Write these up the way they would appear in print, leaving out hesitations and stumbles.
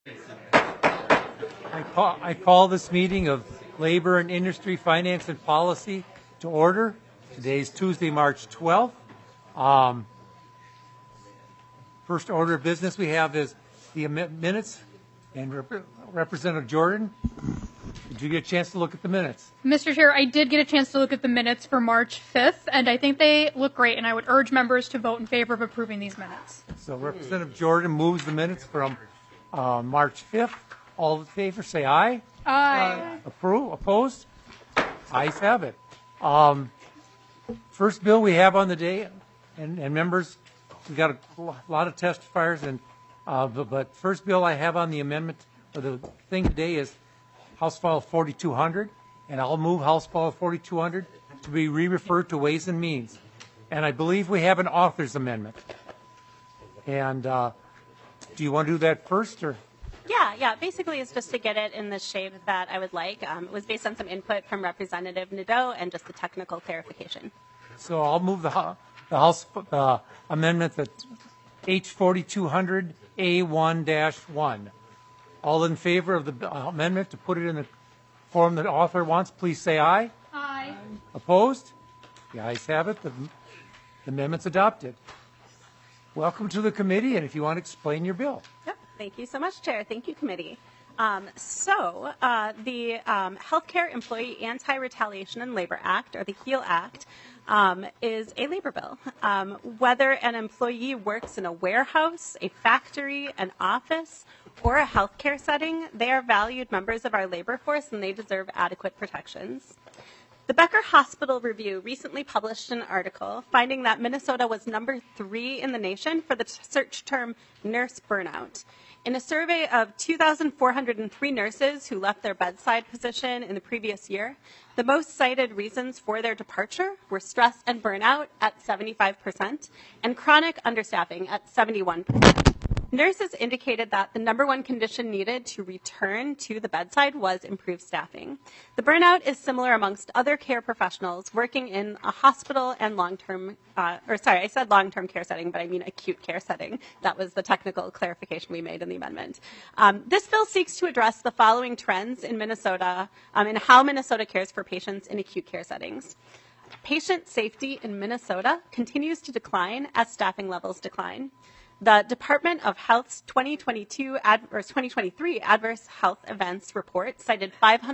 I call this meeting of Labor and Industry, Finance and Policy to order. Today is Tuesday, March 12th. First order of business we have is the minutes. And Representative Jordan, did you get a chance to look at the minutes? Mr. Chair, I did get a chance to look at the minutes for March 5th, and I think they look great, and I would urge members to vote in favor of approving these minutes. So Representative Jordan moves the minutes from March 5th. All in favor, say aye. Aye. Approve? Opposed? Ayes have it. First bill we have on the day, and members, we got a lot of testifiers, and but first bill I have on the amendment, or the thing today is House File 4200, and I'll move House File 4200 to be re-referred to Ways and Means. And I believe we have an author's amendment. And do you want to do that first, or? Yeah. Basically, it's just to get it in the shape that I would like. It was based on some input from Representative Nadeau and just a technical clarification. So I'll move the House amendment that H4200A1-1. All in favor of the amendment to put it in the form that the author wants, please say aye. Aye. Opposed? The ayes have it. The amendment's adopted. Welcome to the committee, and if you want to explain your bill. Yep. Thank you so much, Chair. Thank you, committee. The Healthcare Employee Anti-Retaliation and Labor Act, or the HEAL Act, is a labor bill. Whether an employee works in a warehouse, a factory, an office, or a healthcare setting, they are valued members of our labor force and they deserve adequate protections. The Becker Hospital Review recently published an article finding that Minnesota was number 3 in the nation for the search term nurse burnout. In a survey of 2,403 nurses who left their bedside position in the previous year, the most cited reasons for their departure were stress and burnout at 75% and chronic understaffing at 71%. Nurses indicated that the number one condition needed to return to the bedside was improved staffing. The burnout is similar amongst other care professionals working in a hospital and long-term, I said long-term care setting, but I mean acute care setting. That was the technical clarification we made in the amendment. This bill seeks to address the following trends in Minnesota and how Minnesota cares for patients in acute care settings. Patient safety in Minnesota continues to decline as staffing levels decline. The Department of Health's 2023 Adverse Health Events report cited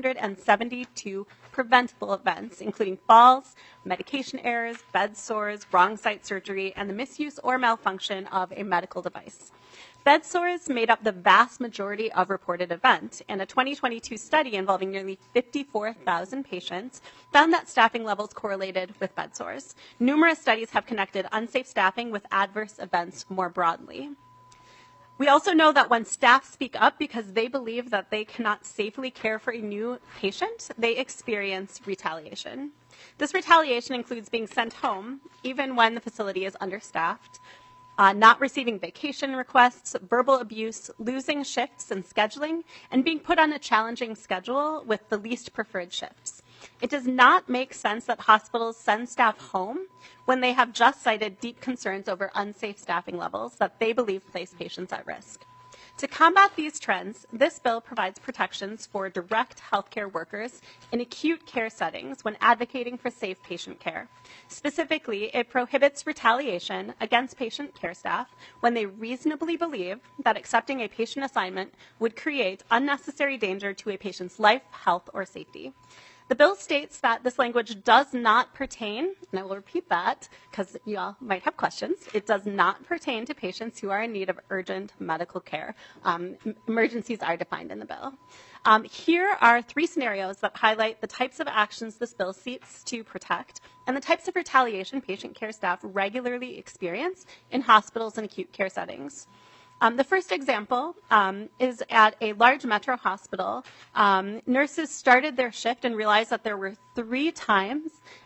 572 preventable events, including falls, medication errors, bed sores, wrong site surgery, and the misuse or malfunction of a medical device. Bed sores made up the vast majority of reported events, and a 2022 study involving nearly 54,000 patients found that staffing levels correlated with bed sores. Numerous studies have connected unsafe staffing with adverse events more broadly. We also know that when staff speak up because they believe that they cannot safely care for a new patient, they experience retaliation. This retaliation includes being sent home, even when the facility is understaffed, not receiving vacation requests, verbal abuse, losing shifts and scheduling, and being put on a challenging schedule with the least preferred shifts. It does not make sense that hospitals send staff home when they have just cited deep concerns over unsafe staffing levels that they believe place patients at risk. To combat these trends, this bill provides protections for direct healthcare workers in acute care settings when advocating for safe patient care. Specifically, it prohibits retaliation against patient care staff when they reasonably believe that accepting a patient assignment would create unnecessary danger to a patient's life, health, or safety. The bill states that this language does not pertain, and I will repeat that because you all might have questions, it does not pertain to patients who are in need of urgent medical care. Emergencies are defined in the bill. Here are 3 scenarios that highlight the types of actions this bill seeks to protect and the types of retaliation patient care staff regularly experience in hospitals and acute care settings. The first example is at a large metro hospital. Nurses started their shift and realized that there were 3 times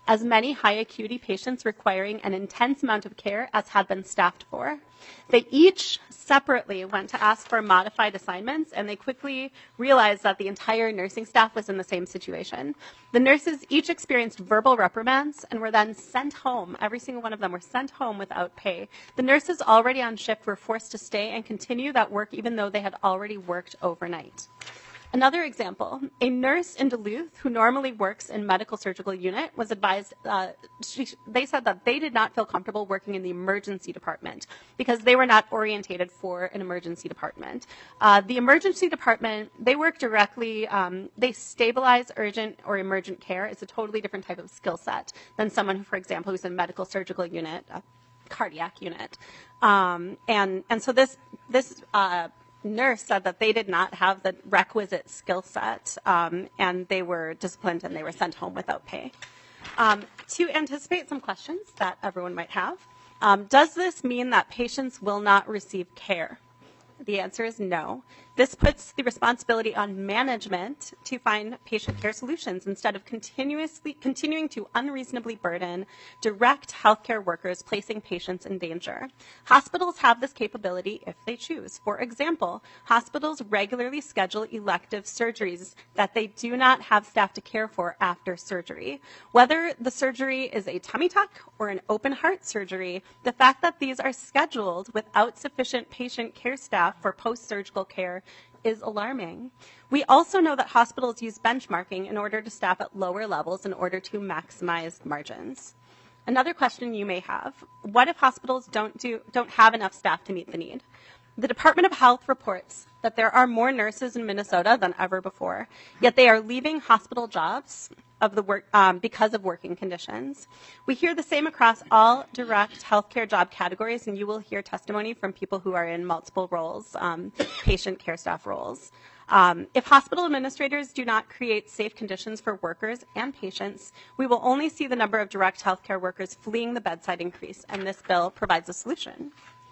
as many high acuity patients requiring an intense amount of care as had been staffed for. They each separately went to ask for modified assignments, and they quickly realized that the entire nursing staff was in the same situation. The nurses each experienced verbal reprimands and were then sent home. Every single one of them were sent home without pay. The nurses already on shift were forced to stay and continue that work even though they had already worked overnight. Another example, a nurse in Duluth who normally works in medical surgical unit was advised, they said that they did not feel comfortable working in the emergency department because they were not orientated for an emergency department. The emergency department, they work directly, they stabilize urgent or emergent care. It's a totally different type of skill set than someone who, for example, who's in medical surgical unit, cardiac unit. And so this nurse said that they did not have the requisite skill set, and they were disciplined and they were sent home without pay. To anticipate some questions that everyone might have, does this mean that patients will not receive care? The answer is no. This puts the responsibility on management to find patient care solutions instead of continuing to unreasonably burden direct healthcare workers, placing patients in danger. Hospitals have this capability if they choose. For example, hospitals regularly schedule elective surgeries that they do not have staff to care for after surgery. Whether the surgery is a tummy tuck or an open heart surgery, the fact that these are scheduled without sufficient patient care staff for post-surgical care is alarming. We also know that hospitals use benchmarking in order to staff at lower levels in order to maximize margins. Another question you may have, what if hospitals don't have enough staff to meet the need? The Department of Health reports that there are more nurses in Minnesota than ever before, yet they are leaving hospital jobs because of working conditions. We hear the same across all direct healthcare job categories, and you will hear testimony from people who are in multiple roles, patient care staff roles. If hospital administrators do not create safe conditions for workers and patients, we will only see the number of direct healthcare workers fleeing the bedside increase, and this bill provides a solution.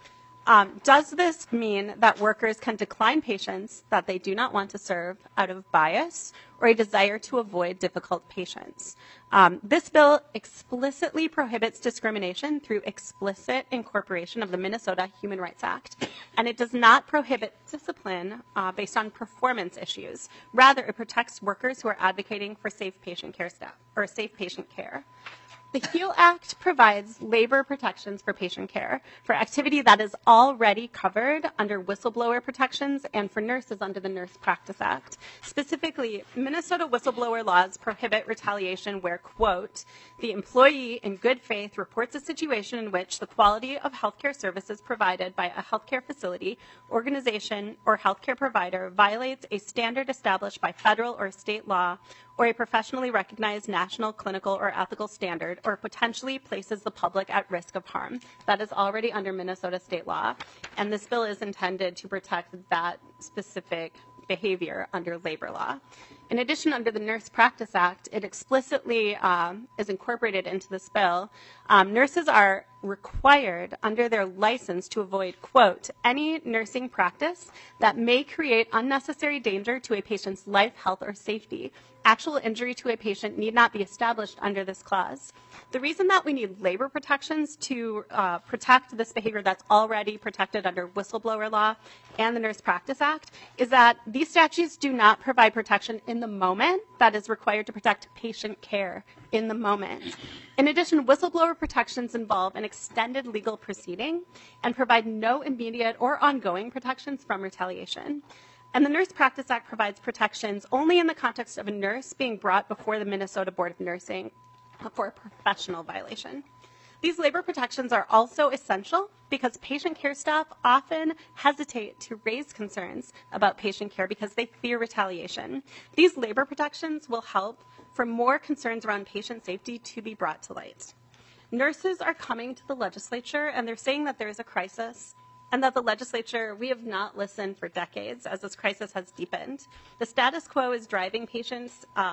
Does this mean that workers can decline patients that they do not want to serve out of bias or a desire to avoid difficult patients? This bill explicitly prohibits discrimination through explicit incorporation of the Minnesota Human Rights Act, and it does not prohibit discipline based on performance issues. Rather, it protects workers who are advocating for safe patient care staff or safe patient care. The HEAL Act provides labor protections for patient care for activity that is already covered under whistleblower protections and for nurses under the Nurse Practice Act. Specifically, Minnesota whistleblower laws prohibit retaliation where, quote, the employee in good faith reports a situation in which the quality of healthcare services provided by a healthcare facility, organization, or healthcare provider violates a standard established by federal or state law or a professionally recognized national, clinical, or ethical standard, or potentially places the public at risk of harm. That is already under Minnesota state law, and this bill is intended to protect that specific behavior under labor law. In addition, under the Nurse Practice Act, it explicitly is incorporated into this bill. Nurses are required under their license to avoid, quote, any nursing practice that may create unnecessary danger to a patient's life, health, or safety. Actual injury to a patient need not be established under this clause. The reason that we need labor protections to protect this behavior that's already protected under whistleblower law and the Nurse Practice Act is that these statutes do not provide protection in the moment that is required to protect patient care in the moment. In addition, whistleblower protections involve an extended legal proceeding and provide no immediate or ongoing protections from retaliation. And the Nurse Practice Act provides protections only in the context of a nurse being brought before the Minnesota Board of Nursing for a professional violation. These labor protections are also essential because patient care staff often hesitate to raise concerns about patient care because they fear retaliation. These labor protections will help for more concerns around patient safety to be brought to light. Nurses are coming to the legislature and they're saying that there is a crisis and that the legislature, we have not listened for decades as this crisis has deepened. The status quo is driving patient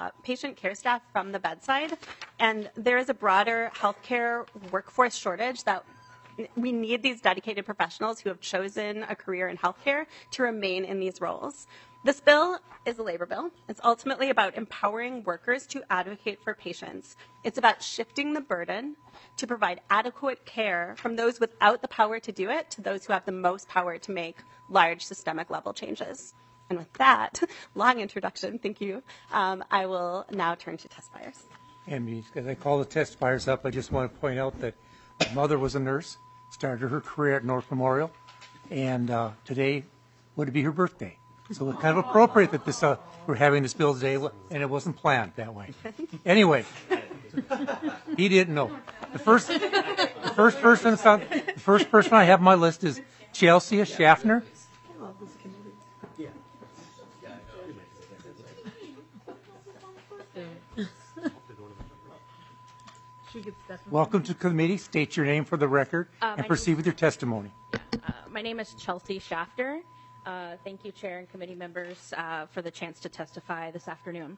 care staff from the bedside, and there is a broader healthcare workforce shortage that we need these dedicated professionals who have chosen a career in healthcare to remain in these roles. This bill is a labor bill. It's ultimately about empowering workers to advocate for patients. It's about shifting the burden to provide adequate care from those without the power to do it to those who have the most power to make large systemic level changes. And with that long introduction, thank you, I will now turn to testifiers. And as I call the testifiers up, I just want to point out that my mother was a nurse, started her career at North Memorial, and today would be her birthday. So it's kind of appropriate that this we're having this bill today, and it wasn't planned that way. Anyway, he didn't know. The first person I have on my list is Chelsea Schaffner. Welcome to the committee. State your name for the record and proceed with your testimony. My name is Chelsea Shafter. Thank you, Chair and committee members, for the chance to testify this afternoon.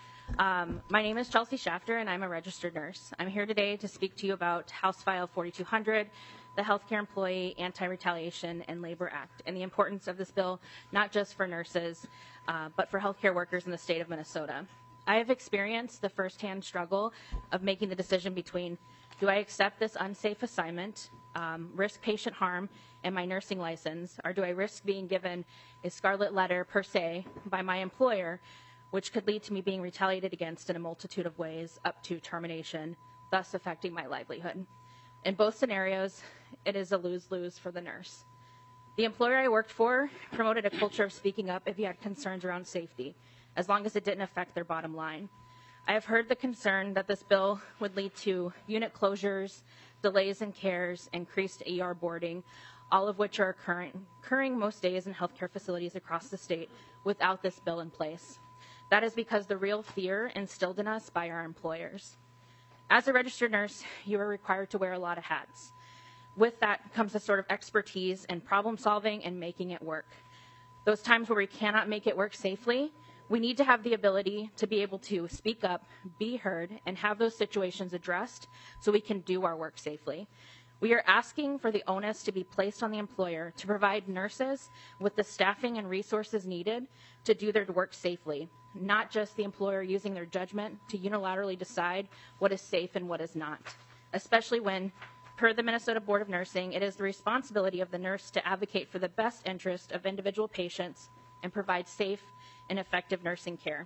My name is Chelsea Shafter, and I'm a registered nurse. I'm here today to speak to you about House File 4200, the Healthcare Employee Anti-Retaliation and Labor Act, and the importance of this bill, not just for nurses, but for healthcare workers in the state of Minnesota. I have experienced the firsthand struggle of making the decision between, do I accept this unsafe assignment, risk patient harm and my nursing license, or do I risk being given a scarlet letter per se by my employer, which could lead to me being retaliated against in a multitude of ways up to termination, thus affecting my livelihood. In both scenarios, it is a lose-lose for the nurse. The employer I worked for promoted a culture of speaking up if you had concerns around safety, as long as it didn't affect their bottom line. I have heard the concern that this bill would lead to unit closures, delays in cares, increased ER boarding, all of which are occurring most days in healthcare facilities across the state without this bill in place. That is because the real fear instilled in us by our employers. As a registered nurse, you are required to wear a lot of hats. With that comes a sort of expertise in problem solving and making it work. Those times where we cannot make it work safely, we need to have the ability to be able to speak up, be heard, and have those situations addressed so we can do our work safely. We are asking for the onus to be placed on the employer to provide nurses with the staffing and resources needed to do their work safely, not just the employer using their judgment to unilaterally decide what is safe and what is not, especially when, per the Minnesota Board of Nursing, it is the responsibility of the nurse to advocate for the best interest of individual patients and provide safe and effective nursing care.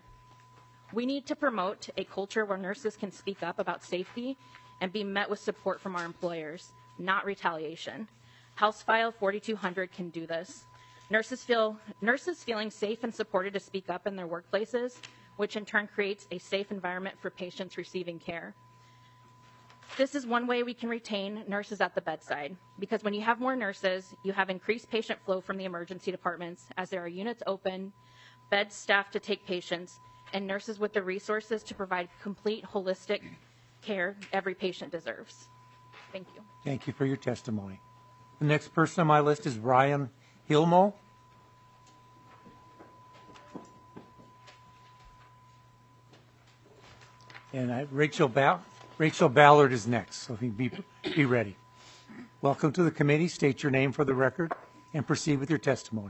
We need to promote a culture where nurses can speak up about safety and be met with support from our employers, not retaliation. House File 4200 can do this. Nurses feeling safe and supported to speak up in their workplaces, which in turn creates a safe environment for patients receiving care. This is one way we can retain nurses at the bedside, because when you have more nurses, you have increased patient flow from the emergency departments as there are units open, beds staffed to take patients, and nurses with the resources to provide complete holistic care every patient deserves. Thank you. Thank you for your testimony. The next person on my list is Ryan Hilmo. And Rachel Ballard is next, so be ready. Welcome to the committee. State your name for the record and proceed with your testimony.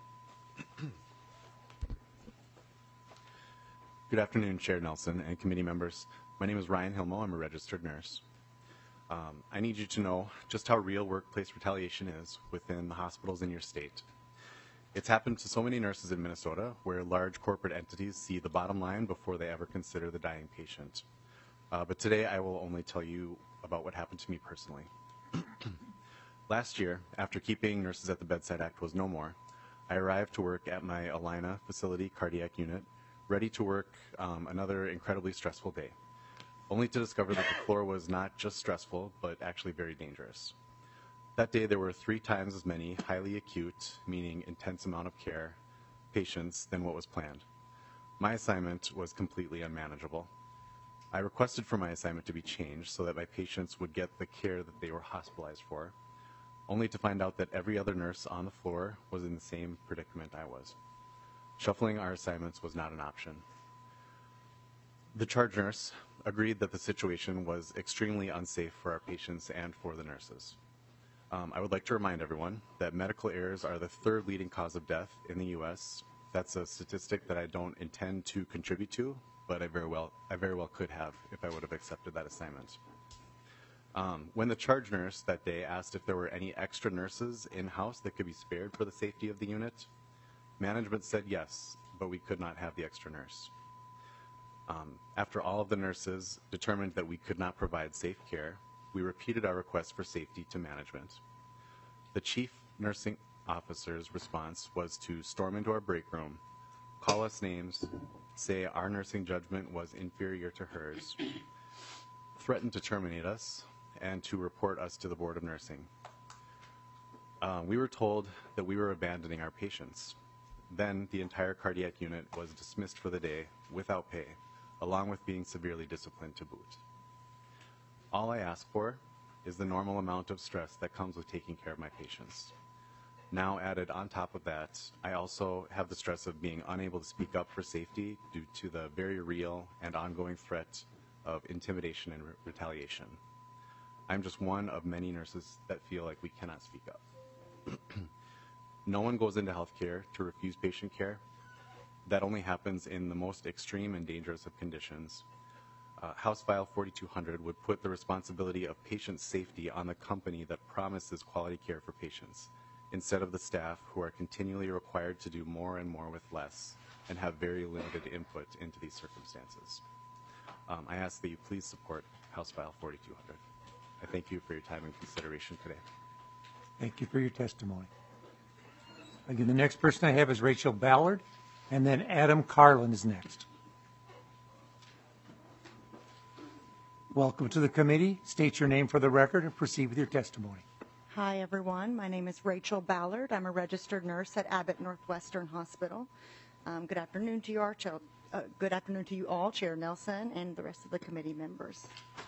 Good afternoon, Chair Nelson and committee members. My name is Ryan Hilmo. I'm a registered nurse. I need you to know just how real workplace retaliation is within the hospitals in your state. It's happened to so many nurses in Minnesota where large corporate entities see the bottom line before they ever consider the dying patient. But today I will only tell you about what happened to me personally. Last year, after Keeping Nurses at the Bedside Act was no more, I arrived to work at my Alina facility cardiac unit, ready to work another incredibly stressful day, only to discover that the floor was not just stressful, but actually very dangerous. That day, there were 3 times as many highly acute, meaning intense amount of care, patients than what was planned. My assignment was completely unmanageable. I requested for my assignment to be changed so that my patients would get the care that they were hospitalized for, only to find out that every other nurse on the floor was in the same predicament I was. Shuffling our assignments was not an option. The charge nurse agreed that the situation was extremely unsafe for our patients and for the nurses. I would like to remind everyone that medical errors are the third leading cause of death in the U.S. That's a statistic that I don't intend to contribute to, but I very well could have if I would have accepted that assignment. When the charge nurse that day asked if there were any extra nurses in-house that could be spared for the safety of the unit, management said yes, but we could not have the extra nurse. After all of the nurses determined that we could not provide safe care, we repeated our request for safety to management. The chief nursing officer's response was to storm into our break room, call us names, say our nursing judgment was inferior to hers, threaten to terminate us, and to report us to the Board of Nursing. We were told that we were abandoning our patients. Then the entire cardiac unit was dismissed for the day without pay, along with being severely disciplined to boot. All I ask for is the normal amount of stress that comes with taking care of my patients. Now added on top of that, I also have the stress of being unable to speak up for safety due to the very real and ongoing threat of intimidation and retaliation. I'm just one of many nurses that feel like we cannot speak up. No one goes into healthcare to refuse patient care. That only happens in the most extreme and dangerous of conditions. House File 4200 would put the responsibility of patient safety on the company that promises quality care for patients, instead of the staff who are continually required to do more and more with less and have very limited input into these circumstances. I ask that you please support House File 4200. I thank you for your time and consideration today. Thank you for your testimony. Again, the next person I have is Rachel Ballard, and then Adam Carlin is next. Welcome to the committee. State your name for the record and proceed with your testimony. Hi, everyone. My name is Rachel Ballard. I'm a registered nurse at Abbott Northwestern Hospital. Good afternoon to you, good afternoon to you all, Chair Nelson, and the rest of the committee members.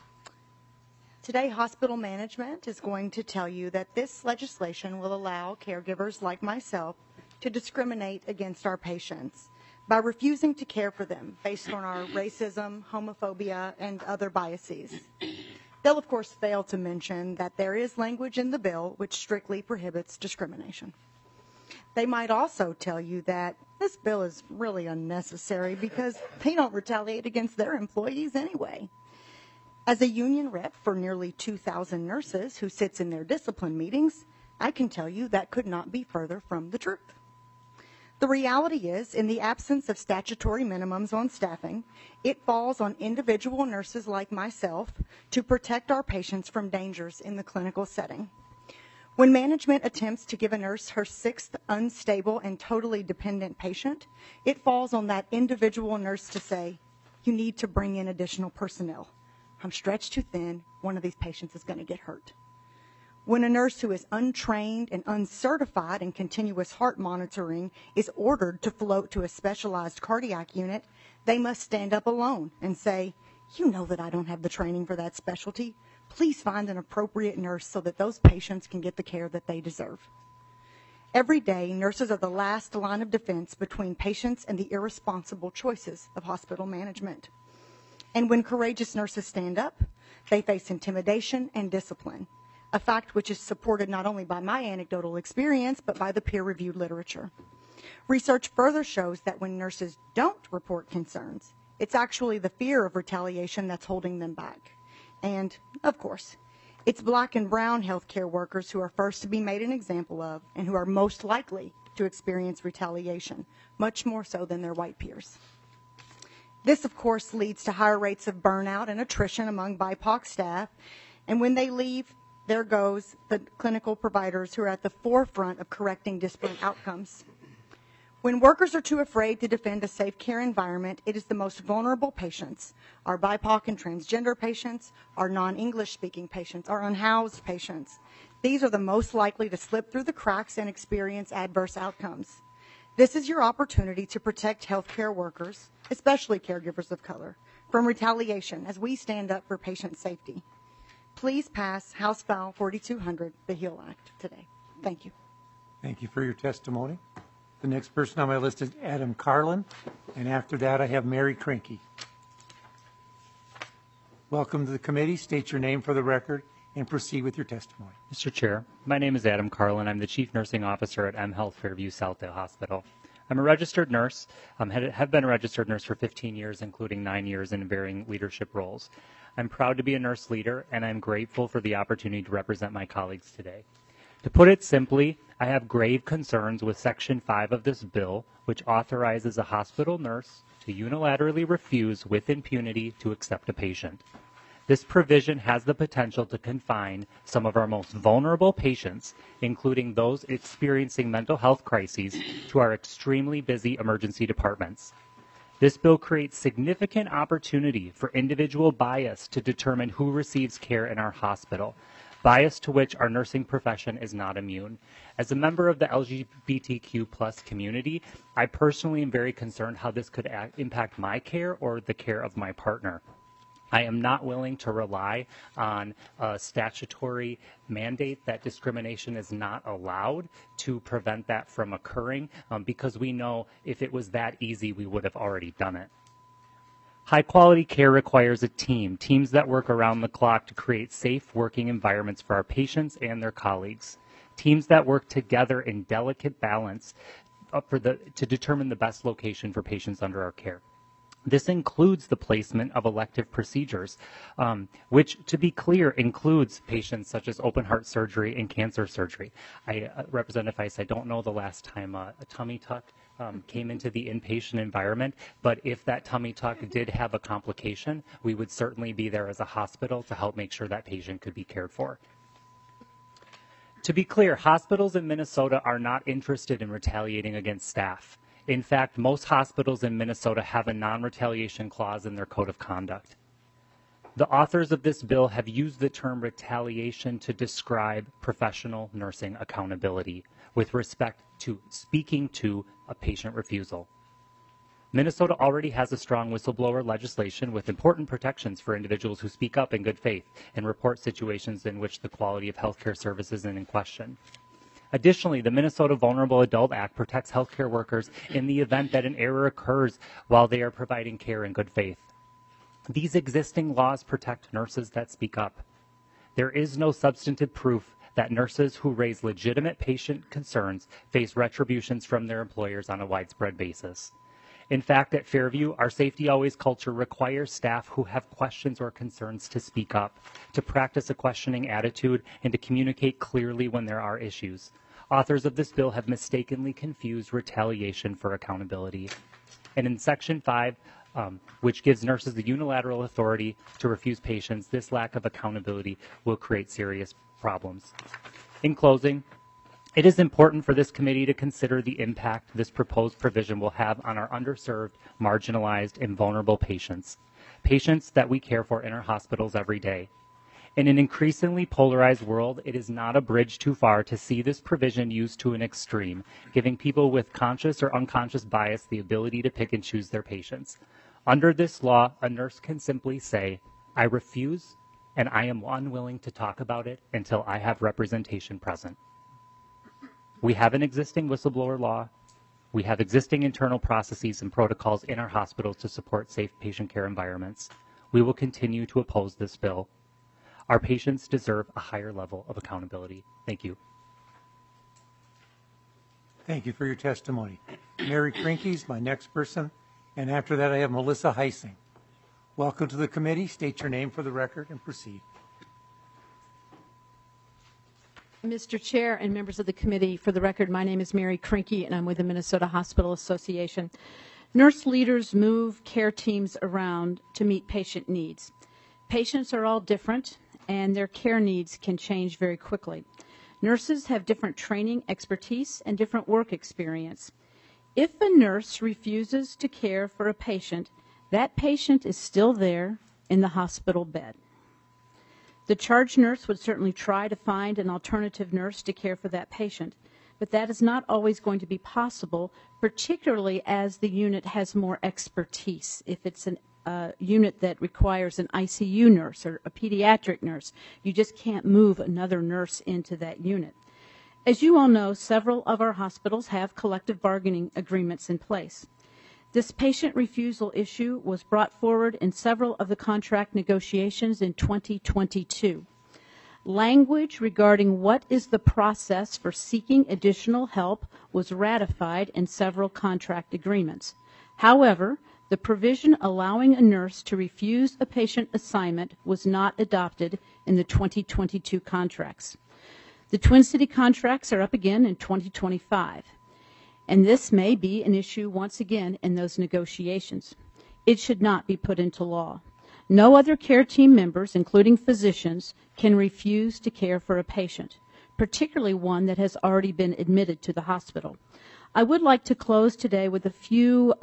Today, hospital management is going to tell you that this legislation will allow caregivers like myself to discriminate against our patients by refusing to care for them based on our racism, homophobia, and other biases. They'll, of course, fail to mention that there is language in the bill which strictly prohibits discrimination. They might also tell you that this bill is really unnecessary because they don't retaliate against their employees anyway. As a union rep for nearly 2,000 nurses who sits in their discipline meetings, I can tell you that could not be further from the truth. The reality is, in the absence of statutory minimums on staffing, it falls on individual nurses like myself to protect our patients from dangers in the clinical setting. When management attempts to give a nurse her sixth unstable and totally dependent patient, it falls on that individual nurse to say, you need to bring in additional personnel. I'm stretched too thin. One of these patients is going to get hurt. When a nurse who is untrained and uncertified in continuous heart monitoring is ordered to float to a specialized cardiac unit, they must stand up alone and say, you know that I don't have the training for that specialty. Please find an appropriate nurse so that those patients can get the care that they deserve. Every day, nurses are the last line of defense between patients and the irresponsible choices of hospital management. And when courageous nurses stand up, they face intimidation and discipline, a fact which is supported not only by my anecdotal experience, but by the peer-reviewed literature. Research further shows that when nurses don't report concerns, it's actually the fear of retaliation that's holding them back. And, of course, it's Black and brown healthcare workers who are first to be made an example of and who are most likely to experience retaliation, much more so than their white peers. This, of course, leads to higher rates of burnout and attrition among BIPOC staff, and when they leave, there goes the clinical providers who are at the forefront of correcting disparate outcomes. When workers are too afraid to defend a safe care environment, it is the most vulnerable patients, our BIPOC and transgender patients, our non-English speaking patients, our unhoused patients. These are the most likely to slip through the cracks and experience adverse outcomes. This is your opportunity to protect healthcare workers, especially caregivers of color, from retaliation as we stand up for patient safety. Please pass House File 4200, the HEAL Act, today. Thank you. Thank you for your testimony. The next person on my list is Adam Carlin, and after that I have Mary Krinke. Welcome to the committee. State your name for the record and proceed with your testimony. Mr. Chair, my name is Adam Carlin. I'm the Chief Nursing Officer at mHealth Fairview Southdale Hospital. I'm a registered nurse, have been a registered nurse for 15 years, including 9 years in varying leadership roles. I'm proud to be a nurse leader, and I'm grateful for the opportunity to represent my colleagues today. To put it simply, I have grave concerns with Section 5 of this bill, which authorizes a hospital nurse to unilaterally refuse with impunity to accept a patient. This provision has the potential to confine some of our most vulnerable patients, including those experiencing mental health crises, to our extremely busy emergency departments. This bill creates significant opportunity for individual bias to determine who receives care in our hospital, bias to which our nursing profession is not immune. As a member of the LGBTQ+ community, I personally am very concerned how this could impact my care or the care of my partner. I am not willing to rely on a statutory mandate that discrimination is not allowed to prevent that from occurring, because we know if it was that easy, we would have already done it. High quality care requires a team, teams that work around the clock to create safe working environments for our patients and their colleagues, teams that work together in delicate balance to determine the best location for patients under our care. This includes the placement of elective procedures, which, to be clear, includes patients such as open heart surgery and cancer surgery. Representative Heiss, I don't know the last time a tummy tuck came into the inpatient environment, but if that tummy tuck did have a complication, we would certainly be there as a hospital to help make sure that patient could be cared for. To be clear, hospitals in Minnesota are not interested in retaliating against staff. In fact, most hospitals in Minnesota have a non-retaliation clause in their code of conduct. The authors of this bill have used the term retaliation to describe professional nursing accountability with respect to speaking to a patient refusal. Minnesota already has a strong whistleblower legislation with important protections for individuals who speak up in good faith and report situations in which the quality of healthcare services is in question. Additionally, the Minnesota Vulnerable Adult Act protects healthcare workers in the event that an error occurs while they are providing care in good faith. These existing laws protect nurses that speak up. There is no substantive proof that nurses who raise legitimate patient concerns face retributions from their employers on a widespread basis. In fact, at Fairview, our Safety Always culture requires staff who have questions or concerns to speak up, to practice a questioning attitude, and to communicate clearly when there are issues. Authors of this bill have mistakenly confused retaliation for accountability. And in Section 5, which gives nurses the unilateral authority to refuse patients, this lack of accountability will create serious problems. In closing, it is important for this committee to consider the impact this proposed provision will have on our underserved, marginalized, and vulnerable patients, patients that we care for in our hospitals every day. In an increasingly polarized world, it is not a bridge too far to see this provision used to an extreme, giving people with conscious or unconscious bias the ability to pick and choose their patients. Under this law, a nurse can simply say, "I refuse, and I am unwilling to talk about it until I have representation present." We have an existing whistleblower law. We have existing internal processes and protocols in our hospitals to support safe patient care environments. We will continue to oppose this bill. Our patients deserve a higher level of accountability. Thank you. Thank you for your testimony. Mary Krinke is my next person, and after that I have Melissa Heising. Welcome to the committee. State your name for the record and proceed. Mr. Chair and members of the committee, for the record, my name is Mary Krinke, and I'm with the Minnesota Hospital Association. Nurse leaders move care teams around to meet patient needs. Patients are all different, and their care needs can change very quickly. Nurses have different training, expertise, and different work experience. If a nurse refuses to care for a patient, that patient is still there in the hospital bed. The charge nurse would certainly try to find an alternative nurse to care for that patient, but that is not always going to be possible, particularly as the unit has more expertise. If it's a unit that requires an ICU nurse or a pediatric nurse, you just can't move another nurse into that unit. As you all know, several of our hospitals have collective bargaining agreements in place. This patient refusal issue was brought forward in several of the contract negotiations in 2022. Language regarding what is the process for seeking additional help was ratified in several contract agreements. However, the provision allowing a nurse to refuse a patient assignment was not adopted in the 2022 contracts. The Twin City contracts are up again in 2025, and this may be an issue once again in those negotiations. It should not be put into law. No other care team members, including physicians, can refuse to care for a patient, particularly one that has already been admitted to the hospital. I would like to close today with a few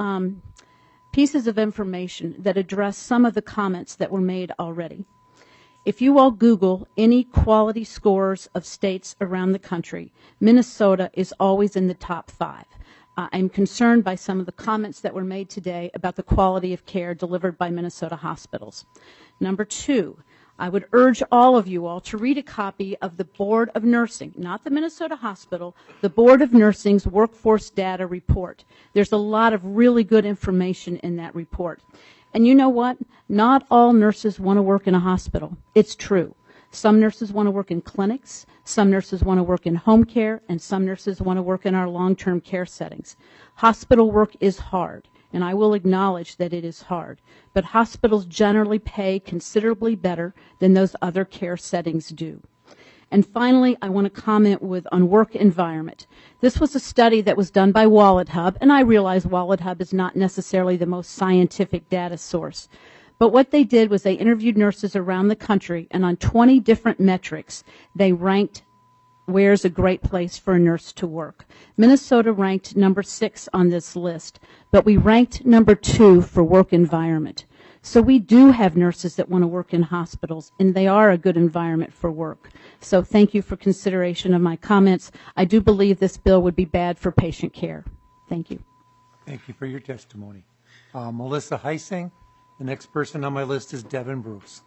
pieces of information that address some of the comments that were made already. If you all Google any quality scores of states around the country, Minnesota is always in the top 5. I'm concerned by some of the comments that were made today about the quality of care delivered by Minnesota hospitals. Number 2, I would urge all of you all to read a copy of the Board of Nursing, not the Minnesota Hospital, the Board of Nursing's Workforce Data Report. There's a lot of really good information in that report. And you know what? Not all nurses want to work in a hospital. It's true. Some nurses want to work in clinics, some nurses want to work in home care, and some nurses want to work in our long-term care settings. Hospital work is hard, and I will acknowledge that it is hard. But hospitals generally pay considerably better than those other care settings do. And finally, I want to comment on work environment. This was a study that was done by WalletHub, and I realize WalletHub is not necessarily the most scientific data source. But what they did was they interviewed nurses around the country, and on 20 different metrics, they ranked where's a great place for a nurse to work. Minnesota ranked number 6 on this list, but we ranked number 2 for work environment. So we do have nurses that want to work in hospitals, and they are a good environment for work. So thank you for consideration of my comments. I do believe this bill would be bad for patient care. Thank you. Thank you for your testimony. Melissa Heising. The next person on my list is Devin Bruce.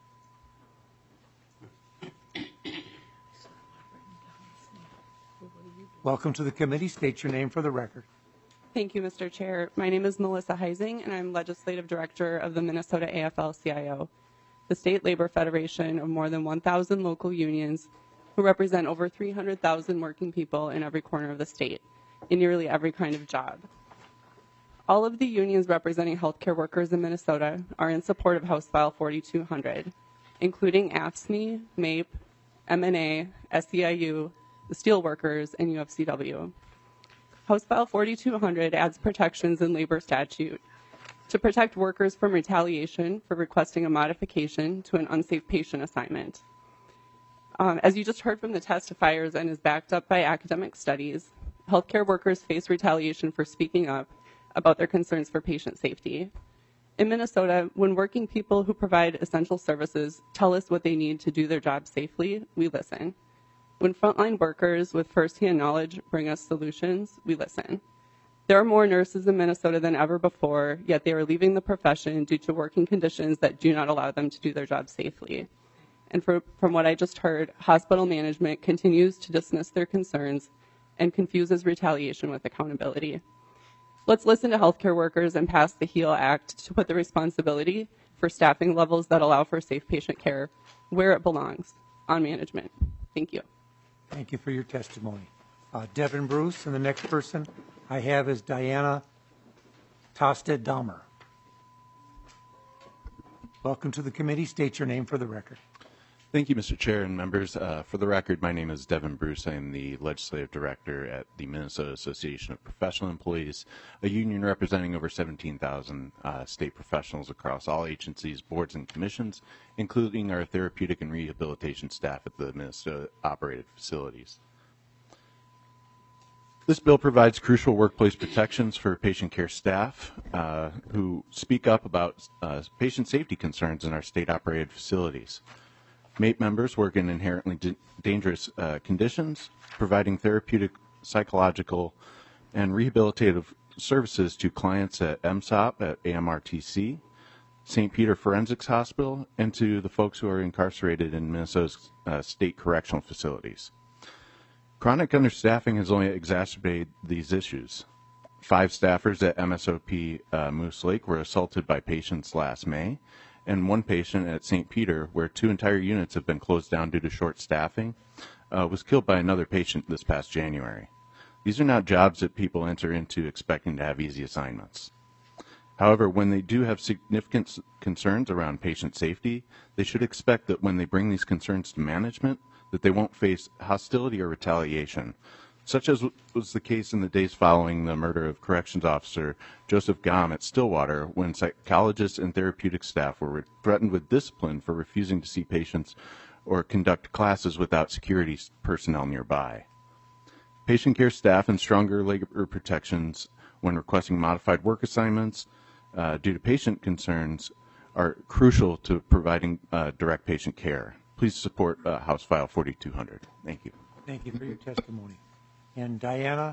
Welcome to the committee. State your name for the record. Thank you, Mr. Chair. My name is Melissa Heising, and I'm Legislative Director of the Minnesota AFL-CIO, the state labor federation of more than 1,000 local unions who represent over 300,000 working people in every corner of the state, in nearly every kind of job. All of the unions representing healthcare workers in Minnesota are in support of House File 4200, including AFSCME, MAPE, MNA, SEIU, the Steelworkers, and UFCW. House File 4200 adds protections in labor statute to protect workers from retaliation for requesting a modification to an unsafe patient assignment. As you just heard from the testifiers and is backed up by academic studies, healthcare workers face retaliation for speaking up about their concerns for patient safety. In Minnesota, when working people who provide essential services tell us what they need to do their job safely, we listen. When frontline workers with firsthand knowledge bring us solutions, we listen. There are more nurses in Minnesota than ever before, yet they are leaving the profession due to working conditions that do not allow them to do their job safely. And from what I just heard, hospital management continues to dismiss their concerns and confuses retaliation with accountability. Let's listen to healthcare workers and pass the HEAL Act to put the responsibility for staffing levels that allow for safe patient care where it belongs, on management. Thank you. Thank you for your testimony. Devin Bruce, and the next person I have is Diana Tosted-Dahmer. Welcome to the committee. State your name for the record. Thank you, Mr. Chair and members. For the record, my name is Devin Bruce. I am the Legislative Director at the Minnesota Association of Professional Employees, a union representing over 17,000 state professionals across all agencies, boards, and commissions, including our therapeutic and rehabilitation staff at the Minnesota-operated facilities. This bill provides crucial workplace protections for patient care staff who speak up about patient safety concerns in our state-operated facilities. MAPE members work in inherently dangerous conditions, providing therapeutic, psychological, and rehabilitative services to clients at MSOP, at AMRTC, St. Peter Forensics Hospital, and to the folks who are incarcerated in Minnesota's state correctional facilities. Chronic understaffing has only exacerbated these issues. 5 staffers at MSOP Moose Lake were assaulted by patients last May, and one patient at St. Peter, where 2 entire units have been closed down due to short staffing, was killed by another patient this past January. These are not jobs that people enter into expecting to have easy assignments. However, when they do have significant concerns around patient safety, they should expect that when they bring these concerns to management, that they won't face hostility or retaliation, such as was the case in the days following the murder of corrections officer Joseph Gahm at Stillwater, when psychologists and therapeutic staff were threatened with discipline for refusing to see patients or conduct classes without security personnel nearby. Patient care staff and stronger labor protections when requesting modified work assignments due to patient concerns are crucial to providing direct patient care. Please support House File 4200. Thank you. Thank you for your testimony. And Diana?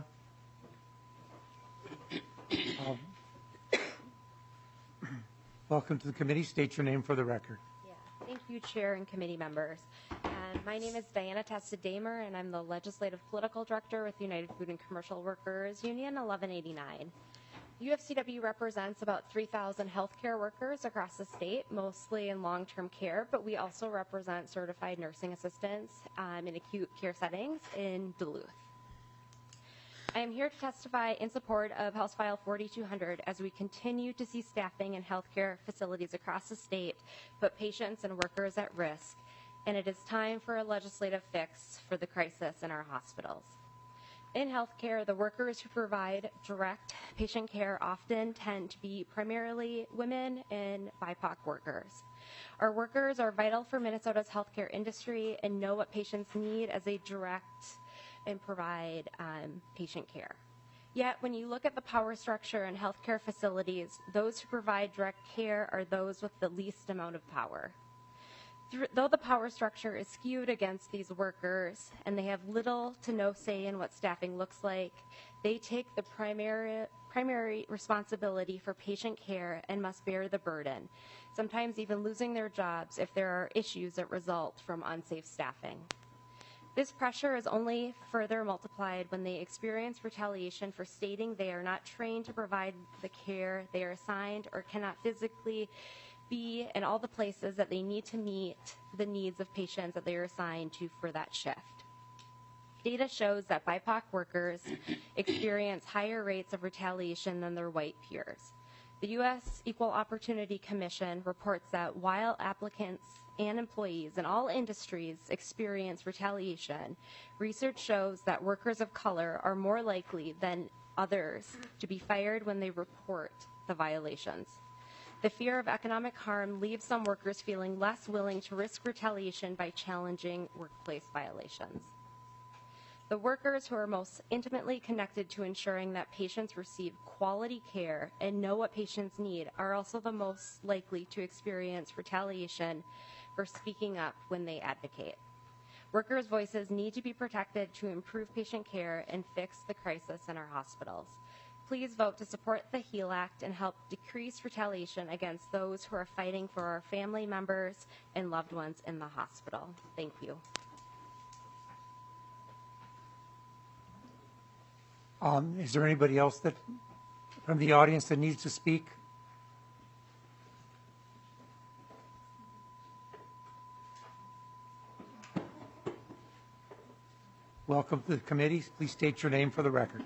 Welcome to the committee. State your name for the record. Yeah. Thank you, Chair and committee members. My name is Diana Testa-Damer, and I'm the Legislative Political Director with United Food and Commercial Workers Union 1189. UFCW represents about 3,000 healthcare workers across the state, mostly in long-term care, but we also represent certified nursing assistants in acute care settings in Duluth. I am here to testify in support of House File 4200 as we continue to see staffing in healthcare facilities across the state put patients and workers at risk, and it is time for a legislative fix for the crisis in our hospitals. In healthcare, the workers who provide direct patient care often tend to be primarily women and BIPOC workers. Our workers are vital for Minnesota's healthcare industry and know what patients need as they direct and provide patient care. Yet, when you look at the power structure in healthcare facilities, those who provide direct care are those with the least amount of power. Though the power structure is skewed against these workers and they have little to no say in what staffing looks like, they take the primary responsibility for patient care and must bear the burden, sometimes even losing their jobs if there are issues that result from unsafe staffing. This pressure is only further multiplied when they experience retaliation for stating they are not trained to provide the care they are assigned or cannot physically be in all the places that they need to meet the needs of patients that they are assigned to for that shift. Data shows that BIPOC workers experience higher rates of retaliation than their white peers. The U.S. Equal Opportunity Commission reports that while applicants and employees in all industries experience retaliation, research shows that workers of color are more likely than others to be fired when they report the violations. The fear of economic harm leaves some workers feeling less willing to risk retaliation by challenging workplace violations. The workers who are most intimately connected to ensuring that patients receive quality care and know what patients need are also the most likely to experience retaliation for speaking up when they advocate. Workers' voices need to be protected to improve patient care and fix the crisis in our hospitals. Please vote to support the HEAL Act and help decrease retaliation against those who are fighting for our family members and loved ones in the hospital. Thank you. Is there anybody else that from the audience that needs to speak? Welcome to the committee. Please state your name for the record.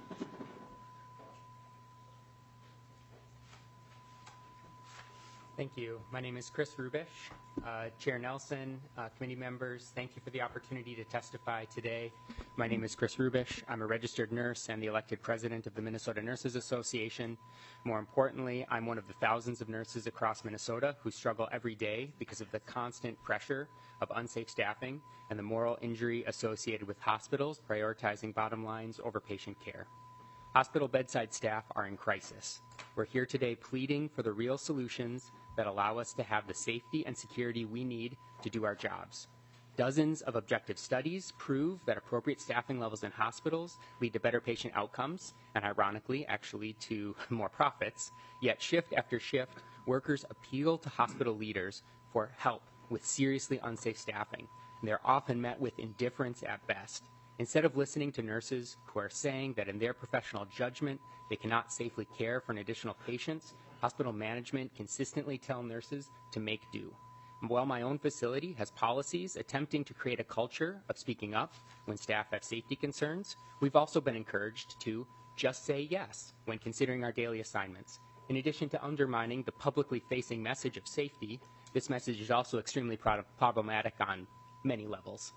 Thank you. My name is Chris Rubish. Chair Nelson, committee members, thank you for the opportunity to testify today. My name is Chris Rubish. I'm a registered nurse and the elected president of the Minnesota Nurses Association. More importantly, I'm one of the thousands of nurses across Minnesota who struggle every day because of the constant pressure of unsafe staffing and the moral injury associated with hospitals prioritizing bottom lines over patient care. Hospital bedside staff are in crisis. We're here today pleading for the real solutions that allow us to have the safety and security we need to do our jobs. Dozens of objective studies prove that appropriate staffing levels in hospitals lead to better patient outcomes and, ironically, actually to more profits. Yet shift after shift, workers appeal to hospital leaders for help with seriously unsafe staffing. And they're often met with indifference at best. Instead of listening to nurses who are saying that in their professional judgment they cannot safely care for an additional patient, hospital management consistently tell nurses to make do. While my own facility has policies attempting to create a culture of speaking up when staff have safety concerns, we've also been encouraged to just say yes when considering our daily assignments. In addition to undermining the publicly facing message of safety, this message is also extremely problematic on many levels.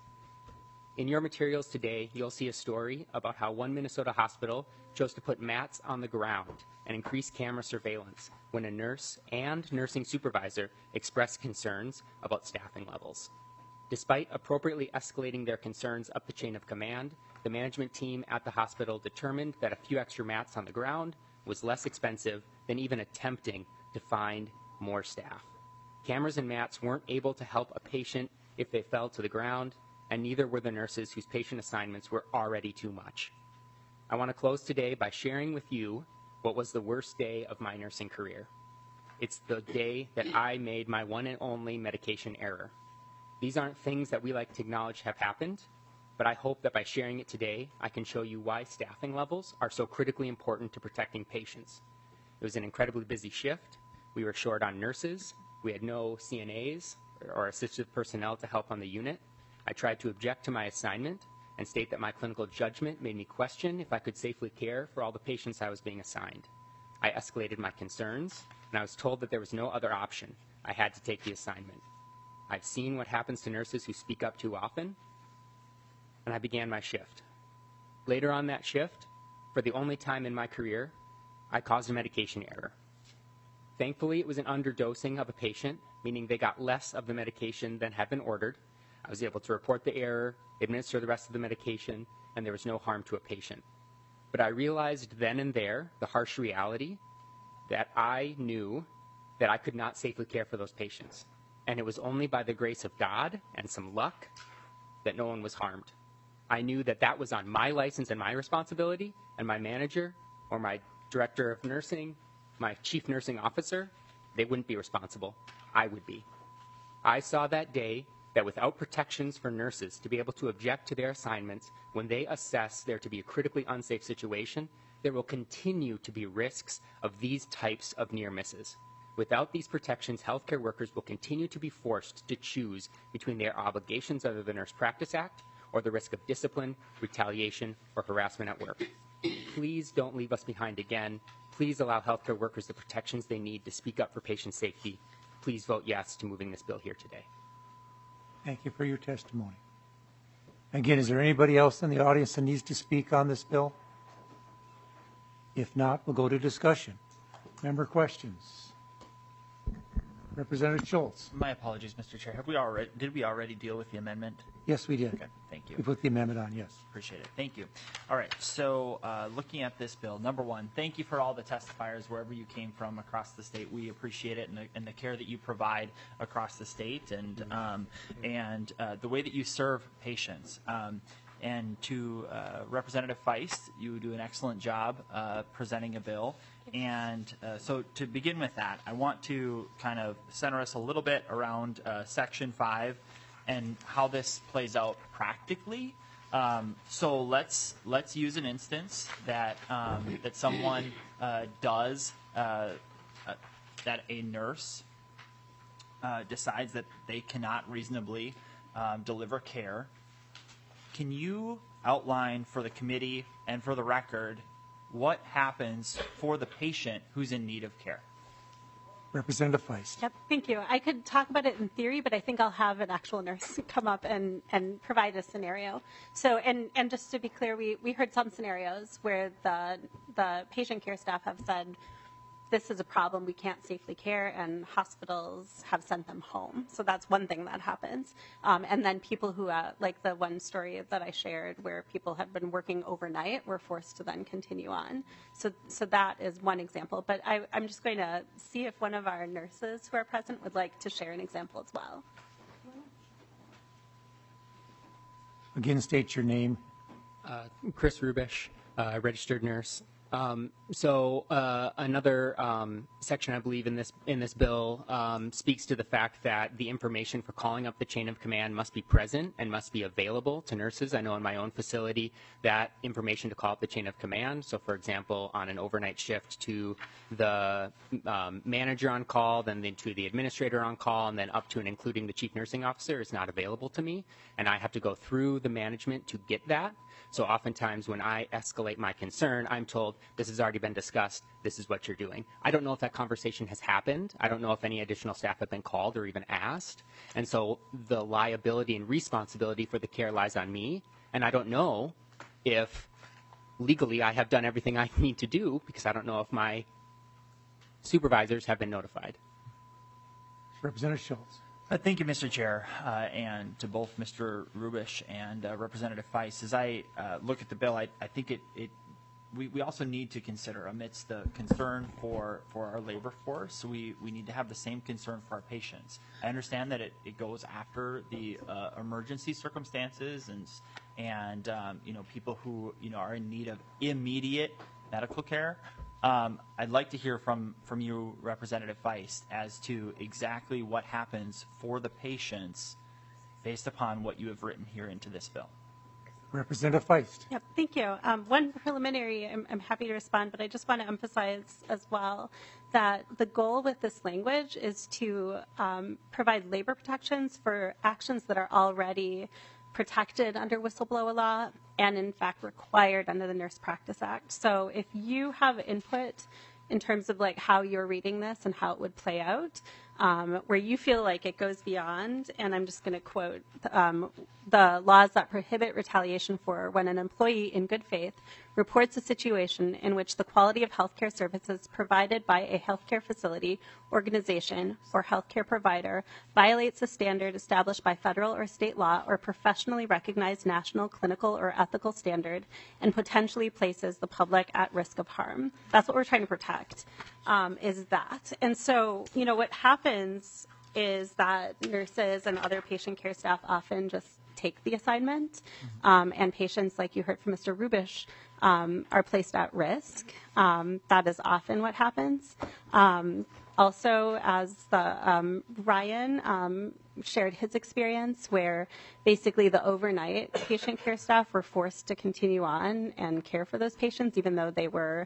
In your materials today, you'll see a story about how one Minnesota hospital chose to put mats on the ground and increase camera surveillance when a nurse and nursing supervisor expressed concerns about staffing levels. Despite appropriately escalating their concerns up the chain of command, the management team at the hospital determined that a few extra mats on the ground was less expensive than even attempting to find more staff. Cameras and mats weren't able to help a patient if they fell to the ground, and neither were the nurses whose patient assignments were already too much. I want to close today by sharing with you what was the worst day of my nursing career. It's the day that I made my one and only medication error. These aren't things that we like to acknowledge have happened, but I hope that by sharing it today, I can show you why staffing levels are so critically important to protecting patients. It was an incredibly busy shift. We were short on nurses. We had no CNAs or assistive personnel to help on the unit. I tried to object to my assignment and state that my clinical judgment made me question if I could safely care for all the patients I was being assigned. I escalated my concerns, and I was told that there was no other option. I had to take the assignment. I've seen what happens to nurses who speak up too often, and I began my shift. Later on that shift, for the only time in my career, I caused a medication error. Thankfully, it was an underdosing of a patient, meaning they got less of the medication than had been ordered. I was able to report the error, administer the rest of the medication, and there was no harm to a patient. But I realized then and there the harsh reality that I knew that I could not safely care for those patients. And it was only by the grace of God and some luck that no one was harmed. I knew that that was on my license and my responsibility, and my manager or my director of nursing, my chief nursing officer, they wouldn't be responsible. I would be. I saw that day that without protections for nurses to be able to object to their assignments when they assess there to be a critically unsafe situation, there will continue to be risks of these types of near misses. Without these protections, healthcare workers will continue to be forced to choose between their obligations under the Nurse Practice Act or the risk of discipline, retaliation, or harassment at work. Please don't leave us behind again. Please allow healthcare workers the protections they need to speak up for patient safety. Please vote yes to moving this bill here today. Thank you for your testimony. Again, is there anybody else in the audience that needs to speak on this bill? If not, we'll go to discussion. Member questions? Representative Schultz. My apologies, Mr. Chair. Did we already deal with the amendment? Yes, we did. Okay, thank you. We put the amendment on, yes. Appreciate it. Thank you. All right, so looking at this bill, number one, thank you for all the testifiers wherever you came from across the state. We appreciate it and the care that you provide across the state and the way that you serve patients. And to Representative Feist, you do an excellent job presenting a bill. And so to begin with that, I want to kind of center us a little bit around Section 5 and how this plays out practically. So let's use an instance that that someone does that a nurse decides that they cannot reasonably deliver care. Can you outline for the committee and for the record what happens for the patient who's in need of care? Representative Feist. Yep, thank you. I could talk about it in theory, but I think I'll have an actual nurse come up and provide a scenario. So, and just to be clear, we heard some scenarios where the patient care staff have said, this is a problem, we can't safely care, and hospitals have sent them home. So that's one thing that happens. And then people who, like the one story that I shared where people have been working overnight were forced to then continue on. So that is one example. But I'm just going to see if one of our nurses who are present would like to share an example as well. Again, state your name. Chris Rubish, registered nurse. Another section, I believe, in this bill speaks to the fact that the information for calling up the chain of command must be present and must be available to nurses. I know in my own facility that information to call up the chain of command. So, for example, on an overnight shift to the manager on call, then to the administrator on call, and then up to and including the chief nursing officer is not available to me, and I have to go through the management to get that. So oftentimes when I escalate my concern, I'm told, this has already been discussed, this is what you're doing. I don't know if that conversation has happened. I don't know if any additional staff have been called or even asked. And so the liability and responsibility for the care lies on me. And I don't know if legally I have done everything I need to do because I don't know if my supervisors have been notified. Representative Schultz. Thank you, Mr. Chair, and to both Mr. Rubish and Representative Feist. As I look at the bill, I think we also need to consider, amidst the concern for our labor force, we need to have the same concern for our patients. I understand that it goes after the emergency circumstances and people who are in need of immediate medical care. I'd like to hear from you, Representative Feist, as to exactly what happens for the patients based upon what you have written here into this bill. Representative Feist. Yep, thank you. One preliminary, I'm happy to respond, but I just want to emphasize as well that the goal with this language is to provide labor protections for actions that are already protected under whistleblower law and in fact required under the Nurse Practice Act. So if you have input in terms of like how you're reading this and how it would play out, where you feel like it goes beyond, and I'm just going to quote the laws that prohibit retaliation for when an employee in good faith reports a situation in which the quality of healthcare services provided by a healthcare facility, organization, or healthcare provider violates a standard established by federal or state law or professionally recognized national, clinical, or ethical standard and potentially places the public at risk of harm. That's what we're trying to protect, is that. And so, what happens is that nurses and other patient care staff often just take the assignment, and patients, like you heard from Mr. Rubish, are placed at risk. That is often what happens. Also, as Ryan shared his experience, where basically the overnight patient care staff were forced to continue on and care for those patients, even though they were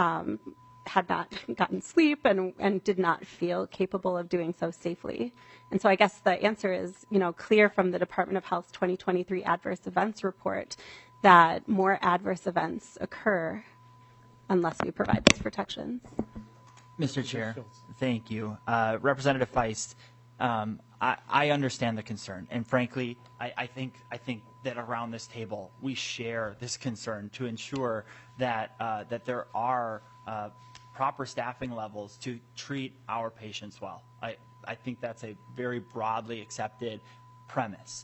had not gotten sleep and did not feel capable of doing so safely. And so I guess the answer is, clear from the Department of Health's 2023 Adverse Events Report that more adverse events occur unless we provide those protections. Mr. Chair, thank you. Representative Feist, I understand the concern, and frankly, I think that around this table we share this concern to ensure that that there are proper staffing levels to treat our patients well. I think that's a very broadly accepted premise.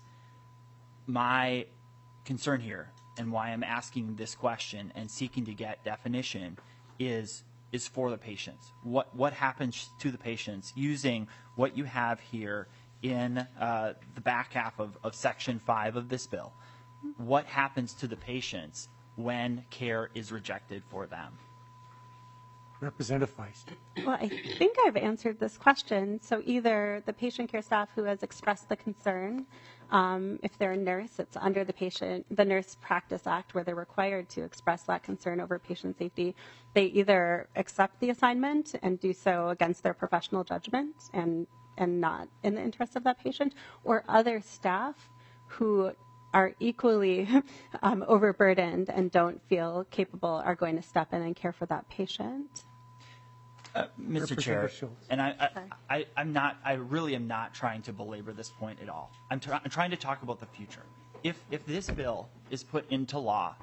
My concern here, and why I'm asking this question and seeking to get definition, is for the patients. What happens to the patients using what you have here in the back half of Section 5 of this bill? What happens to the patients when care is rejected for them? Representative Feist. Well, I think I've answered this question. So either the patient care staff who has expressed the concern, if they're a nurse, it's under the Nurse Practice Act, where they're required to express that concern over patient safety. They either accept the assignment and do so against their professional judgment and not in the interest of that patient, or other staff who are equally overburdened and don't feel capable are going to step in and care for that patient. Mr. Chair, and I really am not trying to belabor this point at all. I'm trying to talk about the future. If this bill is put into law,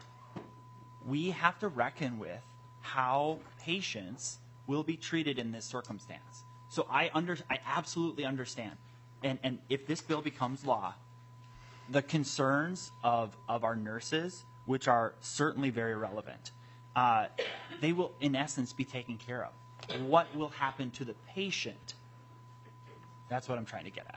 we have to reckon with how patients will be treated in this circumstance. So I absolutely understand. And if this bill becomes law, the concerns of our nurses, which are certainly very relevant, they will, in essence, be taken care of. What will happen to the patient? That's what I'm trying to get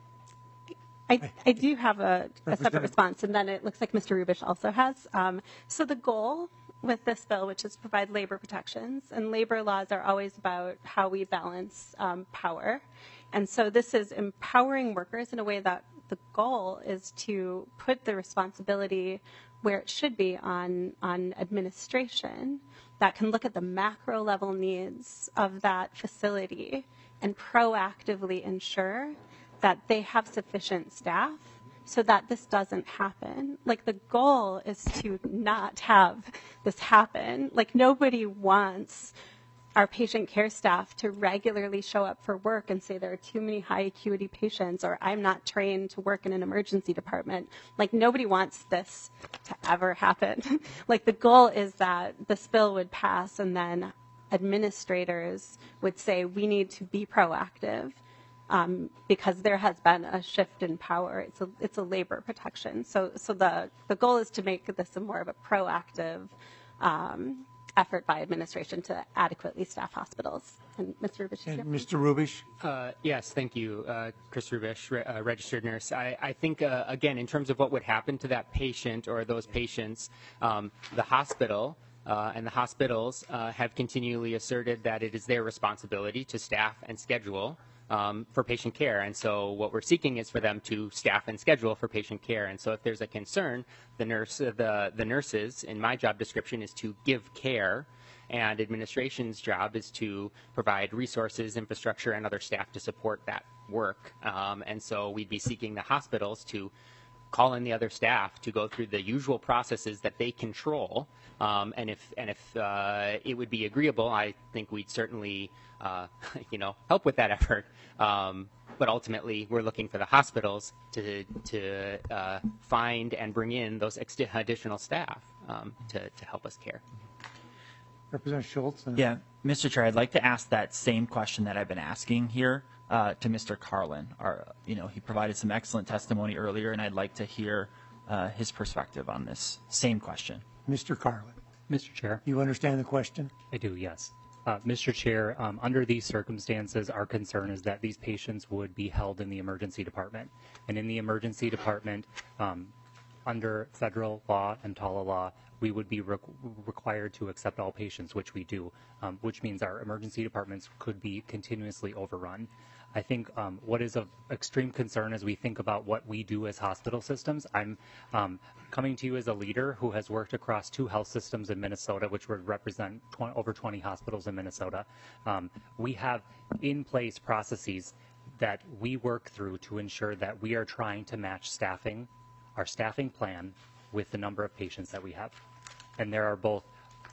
at. I do have a separate response, and then it looks like Mr. Rubish also has. So the goal with this bill, which is to provide labor protections. And labor laws are always about how we balance power. And so this is empowering workers in a way that the goal is to put the responsibility where it should be on administration that can look at the macro level needs of that facility and proactively ensure that they have sufficient staff so that this doesn't happen. Like, the goal is to not have this happen. Like, nobody wants our patient care staff to regularly show up for work and say there are too many high acuity patients, or I'm not trained to work in an emergency department. Like, nobody wants this to ever happen. Like, the goal is that this bill would pass and then administrators would say we need to be proactive because there has been a shift in power. It's a labor protection. So the goal is to make this a more of a proactive effort by administration to adequately staff hospitals. And Mr. Rubish is here. And Mr. Rubish? Yes, thank you, Chris Rubish, registered nurse. I think, again, in terms of what would happen to that patient or those patients, the hospital and the hospitals have continually asserted that it is their responsibility to staff and schedule for patient care. And so what we're seeking is for them to staff and schedule for patient care. And so if there's a concern, the nurses, in my job description, is to give care, and administration's job is to provide resources, infrastructure, and other staff to support that work. And so we'd be seeking the hospitals to call in the other staff to go through the usual processes that they control. And if it would be agreeable, I think we'd certainly help with that effort. But ultimately, we're looking for the hospitals to find and bring in those additional staff to help us care. Representative Schultz? Yeah, Mr. Chair, I'd like to ask that same question that I've been asking here to Mr. Carlin. He provided some excellent testimony earlier, and I'd like to hear his perspective on this same question. Mr. Carlin? Mr. Chair? You understand the question? I do, yes. Mr. Chair, under these circumstances, our concern is that these patients would be held in the emergency department. And in the emergency department, under federal law and TALA law, we would be required to accept all patients, which we do, which means our emergency departments could be continuously overrun. I think what is of extreme concern as we think about what we do as hospital systems, I'm coming to you as a leader who has worked across 2 health systems in Minnesota, which would represent over 20 hospitals in Minnesota. We have in place processes that we work through to ensure that we are trying to match our staffing plan with the number of patients that we have. And there are both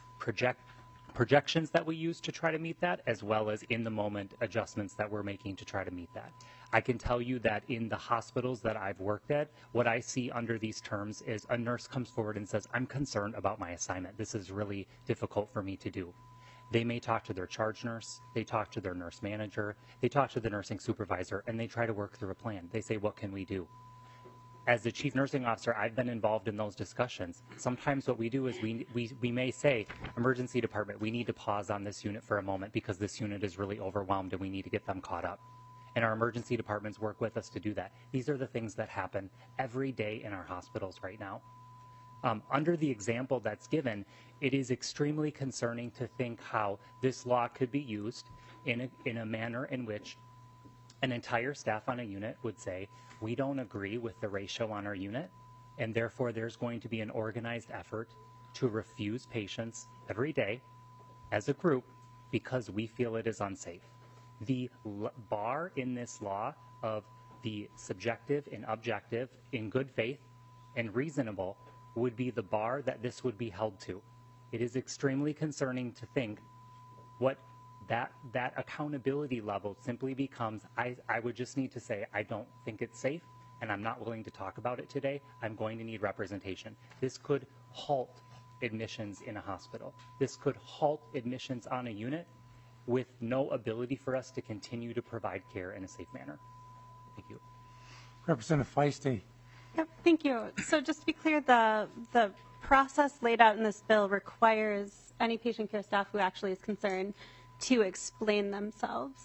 projections that we use to try to meet that, as well as in the moment adjustments that we're making to try to meet that. I can tell you that in the hospitals that I've worked at, what I see under these terms is a nurse comes forward and says, I'm concerned about my assignment. This is really difficult for me to do. They may talk to their charge nurse, they talk to their nurse manager, they talk to the nursing supervisor, and they try to work through a plan. They say, what can we do? As the chief nursing officer, I've been involved in those discussions. Sometimes what we do is we may say, emergency department, we need to pause on this unit for a moment because this unit is really overwhelmed and we need to get them caught up. And our emergency departments work with us to do that. These are the things that happen every day in our hospitals right now. Under the example that's given, it is extremely concerning to think how this law could be used in a manner in which an entire staff on a unit would say, we don't agree with the ratio on our unit, and therefore there's going to be an organized effort to refuse patients every day as a group because we feel it is unsafe. The bar in this law of the subjective and objective in good faith and reasonable would be the bar that this would be held to. It is extremely concerning to think what that accountability level simply becomes, I would just need to say, I don't think it's safe, and I'm not willing to talk about it today. I'm going to need representation. This could halt admissions in a hospital. This could halt admissions on a unit with no ability for us to continue to provide care in a safe manner. Thank you. Representative Feisty. Yep, thank you. So just to be clear, the process laid out in this bill requires any patient care staff who actually is concerned to explain themselves.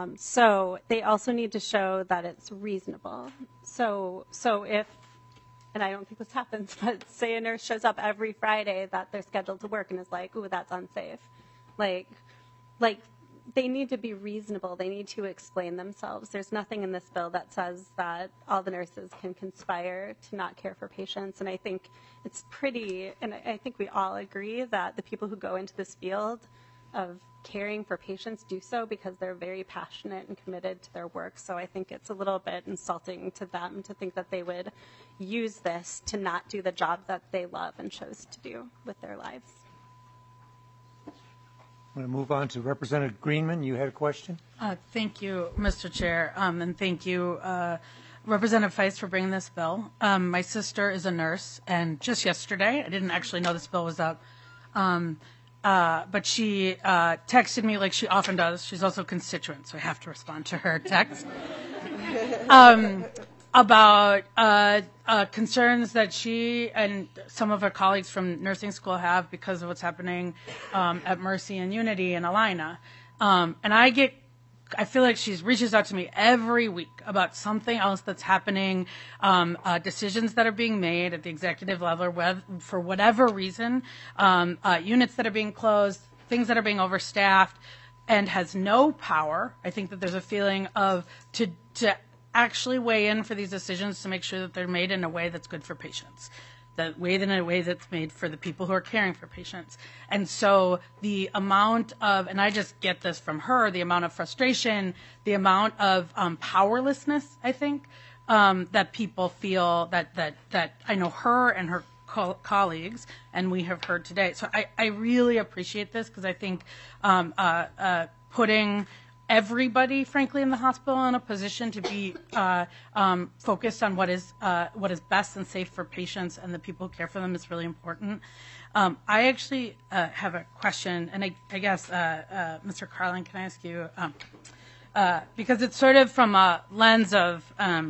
So they also need to show that it's reasonable. So if and I don't think this happens, but say a nurse shows up every Friday that they're scheduled to work and is like, ooh, that's unsafe. Like they need to be reasonable. They need to explain themselves. There's nothing in this bill that says that all the nurses can conspire to not care for patients. And I think it's pretty, and I think we all agree that the people who go into this field of caring for patients do so because they're very passionate and committed to their work. So I think it's a little bit insulting to them to think that they would use this to not do the job that they love and chose to do with their lives. I'm going to move on to Representative Greenman. You had a question? Thank you, Mr. Chair, and thank you, Representative Feist, for bringing this bill. My sister is a nurse, and just yesterday, I didn't actually know this bill was up, but she texted me like she often does. She's also a constituent, so I have to respond to her text. About concerns that she and some of her colleagues from nursing school have because of what's happening at Mercy and Unity in Alina. And I feel like she reaches out to me every week about something else that's happening, decisions that are being made at the executive level for whatever reason, units that are being closed, things that are being overstaffed, and has no power. I think that there's a feeling of to actually weigh in for these decisions to make sure that they're made in a way that's good for patients, that weighed in a way that's made for the people who are caring for patients. And so the amount of, and I just get this from her, the amount of frustration, the amount of powerlessness, I think, that people feel that I know her and her colleagues, and we have heard today. So I really appreciate this because I think putting everybody, frankly, in the hospital in a position to be focused on what is best and safe for patients and the people who care for them is really important. I actually have a question, and I guess, Mr. Carlin, can I ask you, because it's sort of from a lens of,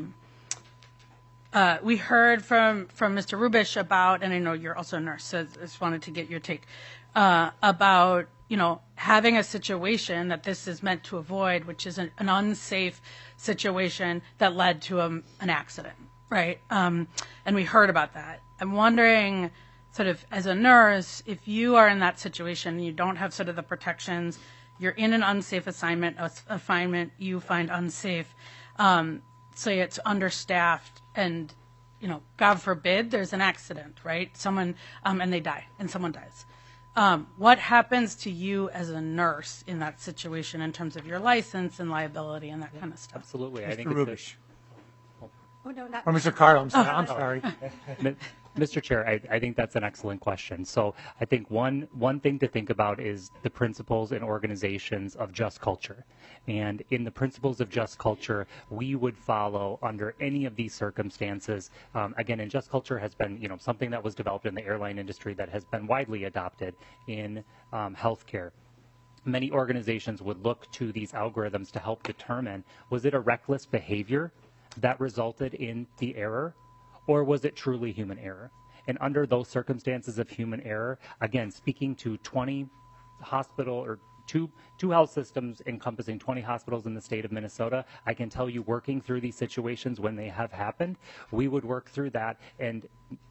we heard from Mr. Rubish about, and I know you're also a nurse, so I just wanted to get your take, about having a situation that this is meant to avoid, which is an unsafe situation that led to an accident, right? And we heard about that. I'm wondering, sort of as a nurse, if you are in that situation and you don't have sort of the protections, you're in an unsafe assignment you find unsafe, say it's understaffed, and God forbid there's an accident, right? Someone and they die, and someone dies. What happens to you as a nurse in that situation in terms of your license and liability and that kind of stuff? Absolutely. Mr. Rubish. Oh, no, not. Or Mr. Carl, I'm sorry. Mr. Chair, I think that's an excellent question. So I think one thing to think about is the principles and organizations of just culture. And in the principles of just culture, we would follow under any of these circumstances. Again, and just culture has been, something that was developed in the airline industry that has been widely adopted in healthcare. Many organizations would look to these algorithms to help determine, was it a reckless behavior that resulted in the error? Or was it truly human error? And under those circumstances of human error, again, speaking to 20 hospital or two health systems encompassing 20 hospitals in the state of Minnesota, I can tell you working through these situations when they have happened, we would work through that, and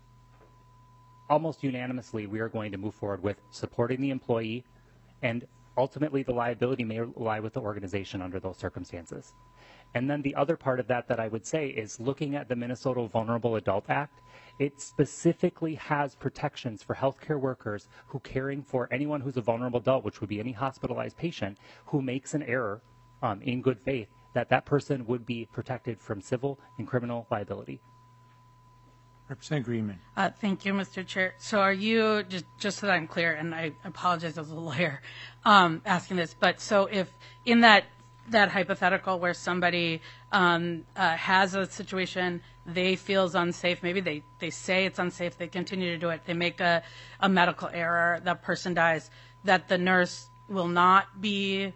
almost unanimously we are going to move forward with supporting the employee, and ultimately the liability may lie with the organization under those circumstances. And then the other part of that I would say is looking at the Minnesota Vulnerable Adult Act. It specifically has protections for healthcare workers who caring for anyone who's a vulnerable adult, which would be any hospitalized patient who makes an error in good faith, that person would be protected from civil and criminal liability. Representative Greenman. Thank you, Mr. Chair. So are you, just so that I'm clear, and I apologize as a lawyer asking this, but so if in that hypothetical where somebody has a situation they feel is unsafe, maybe they say it's unsafe, they continue to do it, they make a medical error, that person dies, that the nurse will not be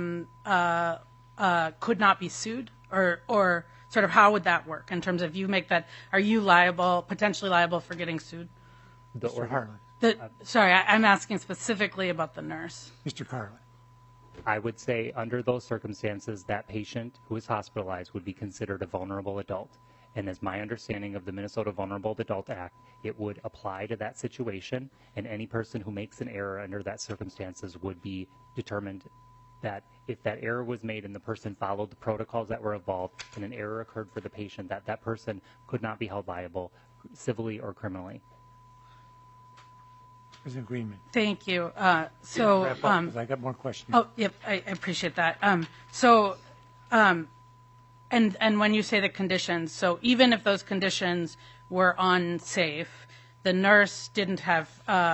could not be sued, or sort of how would that work in terms of you make that, are you potentially liable for getting sued? Mr. Harlan. Sorry, I'm asking specifically about the nurse. Mr. Carlin. I would say under those circumstances, that patient who is hospitalized would be considered a vulnerable adult. And as my understanding of the Minnesota Vulnerable Adult Act, it would apply to that situation, and any person who makes an error under that circumstances would be determined that if that error was made and the person followed the protocols that were involved and an error occurred for the patient, that person could not be held liable civilly or criminally. There's an agreement. Thank you. Wrap up, 'cause I got more questions. Oh, yep, I appreciate that. And when you say the conditions, so even if those conditions were unsafe, the nurse didn't have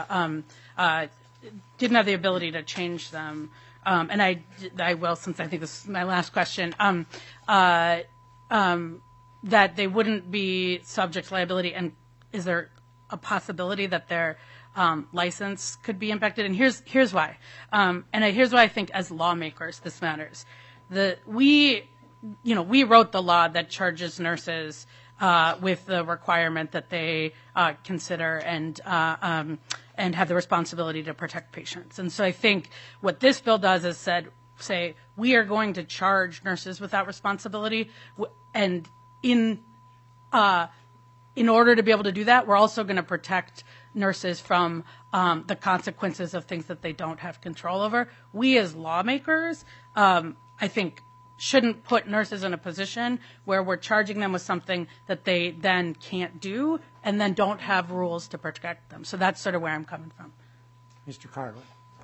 the ability to change them. And I will, since I think this is my last question, that they wouldn't be subject to liability. And is there a possibility that their license could be impacted? And here's why. Here's why I think as lawmakers this matters. We wrote the law that charges nurses with the requirement that they consider and have the responsibility to protect patients. And so I think what this bill does is say we are going to charge nurses with that responsibility, and in order to be able to do that, we're also going to protect nurses from the consequences of things that they don't have control over. We as lawmakers, I think, shouldn't put nurses in a position where we're charging them with something that they then can't do and then don't have rules to protect them. So that's sort of where I'm coming from. Mr. Carlin.